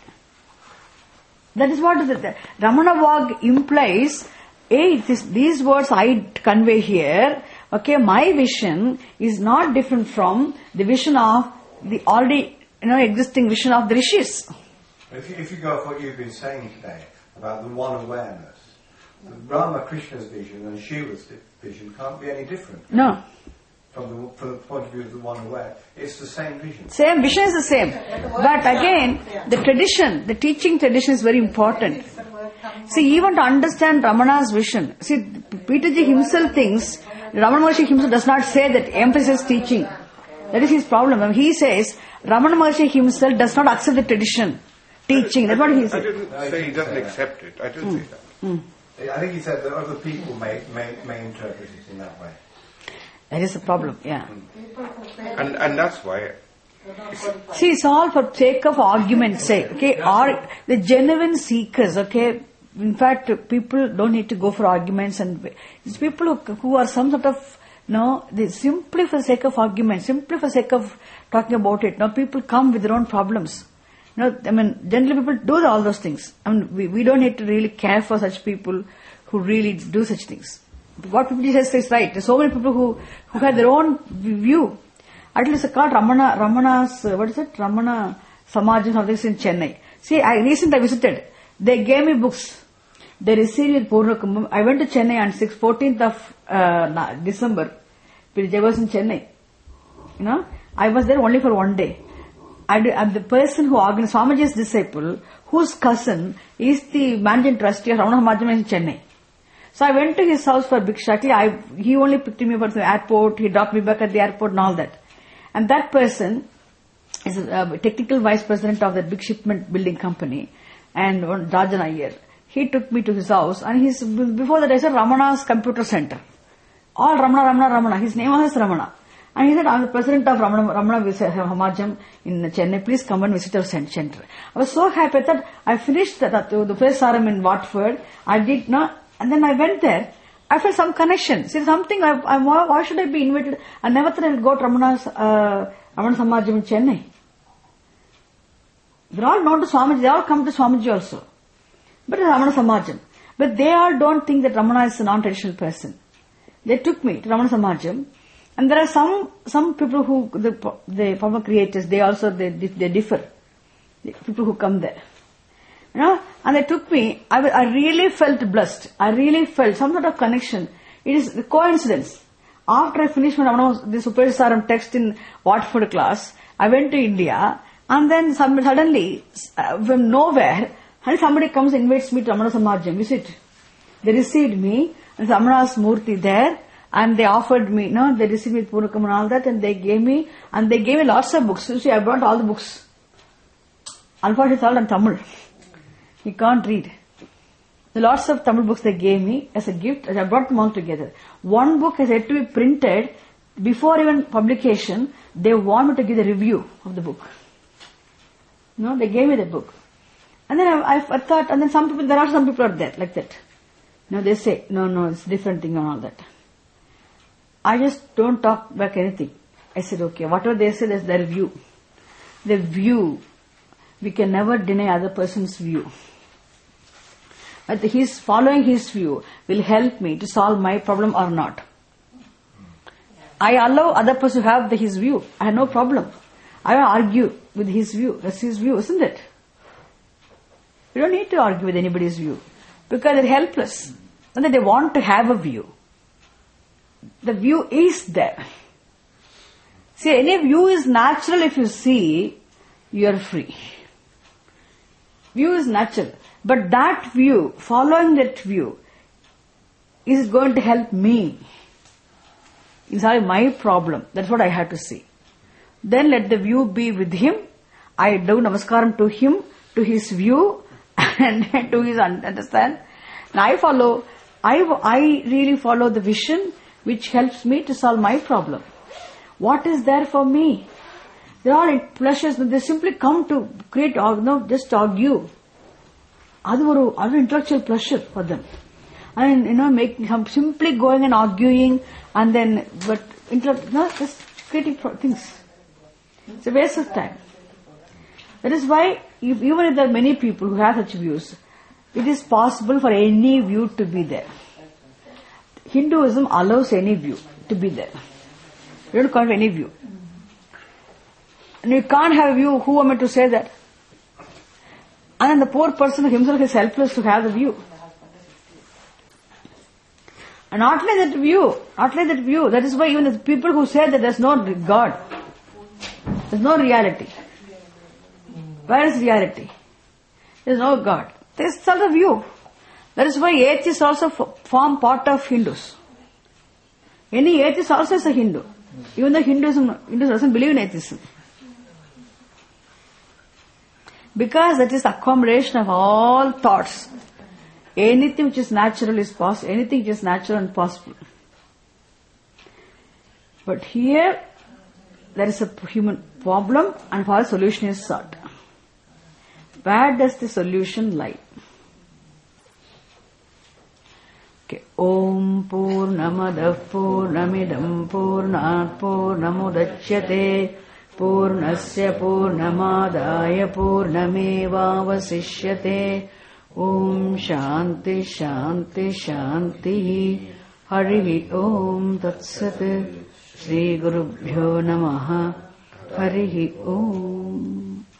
Speaker 2: That is what the Ramana Vag implies. These words I convey here, okay, my vision is not different from the vision of the already existing vision of the rishis.
Speaker 1: If you go off what you've been saying today about the one awareness, Rama Krishna's vision and Shiva's vision can't be any different.
Speaker 2: No.
Speaker 1: From the point of view of the one aware, it's the same vision.
Speaker 2: Same vision is the same, but again, the tradition, the teaching tradition is very important. See, even to understand Ramana's vision, see, Peterji himself thinks, Ramana Maharshi himself does not say that emphasis teaching. That is his problem. He says, Ramana Maharshi himself does not accept the tradition, teaching. That's what he said.
Speaker 3: I didn't say he doesn't accept it. I didn't say that.
Speaker 1: I think he said that other people may interpret it in that way.
Speaker 2: That is the problem, yeah.
Speaker 3: And that's why...
Speaker 2: See, it's all for sake of argument's sake, okay? The genuine seekers, okay? In fact, people don't need to go for arguments, and it's people who are some sort of, they simply for the sake of argument, simply for the sake of talking about it. Now, people come with their own problems. Generally people do all those things. We don't need to really care for such people who really do such things. What people say is right. There's so many people who have their own view. At least it's called Ramana's, Ramana Samaj something in Chennai. See, recently I visited. They gave me books. They received with Purna Kumbham. I went to Chennai on 14th of December. I was in Chennai. I was there only for one day. I'm the person who organized Swamiji's disciple, whose cousin is the managing trustee of Ramana Samajam in Chennai. So I went to his house for Bhikshati. He only picked me up at the airport. He dropped me back at the airport and all that. And that person is a technical vice president of that big shipment building company, and Rajan Iyer. He took me to his house, and before that I said Ramana's computer center. All Ramana. His name was Ramana. And he said, I'm the president of Ramana Samajam in Chennai. Please come and visit our center. I was so happy that I finished the first Saram in Watford. I did not. And then I went there. I felt some connection. See, something, why should I be invited? I never thought I'll go to Ramana Samajam in Chennai. They're all known to Swamiji. They all come to Swamiji also. But it's Ramana Samajam. But they all don't think that Ramana is a non-traditional person. They took me to Ramana Samajam. And there are some people who, the former creators, they differ. The people who come there. And they took me, I really felt blessed. I really felt some sort of connection. It is a coincidence. After I finished the Super Saram text in Watford class, I went to India, and then suddenly, from nowhere, somebody comes and invites me to Ramana Samajam, visit. They received me, and Ramana's Murti there, and they offered me, they received me with Purnakam and all that, and they gave me lots of books. You see, I brought all the books. Unfortunately, it's all in Tamil. You can't read. The lots of Tamil books they gave me as a gift, I brought them all together. One book has had to be printed before even publication. They want me to give the review of the book. They gave me the book. And then I thought, and then there are some people out there like that. They say, no, it's a different thing and all that. I just don't talk back anything. I said, okay, whatever they say, that's their view. The view we can never deny other person's view. But his following his view will help me to solve my problem or not. I allow other person to have his view. I have no problem. I will argue with his view. That's his view, isn't it? You don't need to argue with anybody's view because they're helpless. And that they want to have a view. The view is there. See, any view is natural if you see, you are free. View is natural. But that view, following that view, is going to help me in solving my problem. That's what I have to see. Then let the view be with him. I do namaskaram to him, to his view, and to his understand. And I really follow the vision which helps me to solve my problem. What is there for me? There are pleasures, but they simply come to create, just argue. Other intellectual pleasure for them. And, simply going and arguing and then, just creating things. It's a waste of time. That is why, even if there are many people who have such views, it is possible for any view to be there. Hinduism allows any view to be there. You don't call it any view. And you can't have a view, who am I to say that? And then the poor person himself is helpless to have the view. And not like that view. That is why even the people who say that there's no God, there's no reality. Where is reality? There's no God. There's such a view. That is why atheists also form part of Hindus. Any atheist also is a Hindu. Even though Hinduism doesn't believe in atheism. Because that is the accumulation of all thoughts. Anything which is natural is possible. Anything which is natural and possible. But here, there is a human problem and for a solution is sought. Where does the solution lie? Okay. Om Purnamadav Purnamidam Purnat Purnamudachyate Purnasya Purnamadaya Purnamevavasishyate Om Shanti Shanti Shanti Harihi Om Tatsat Shri Gurubhyo Namaha Harihi Om.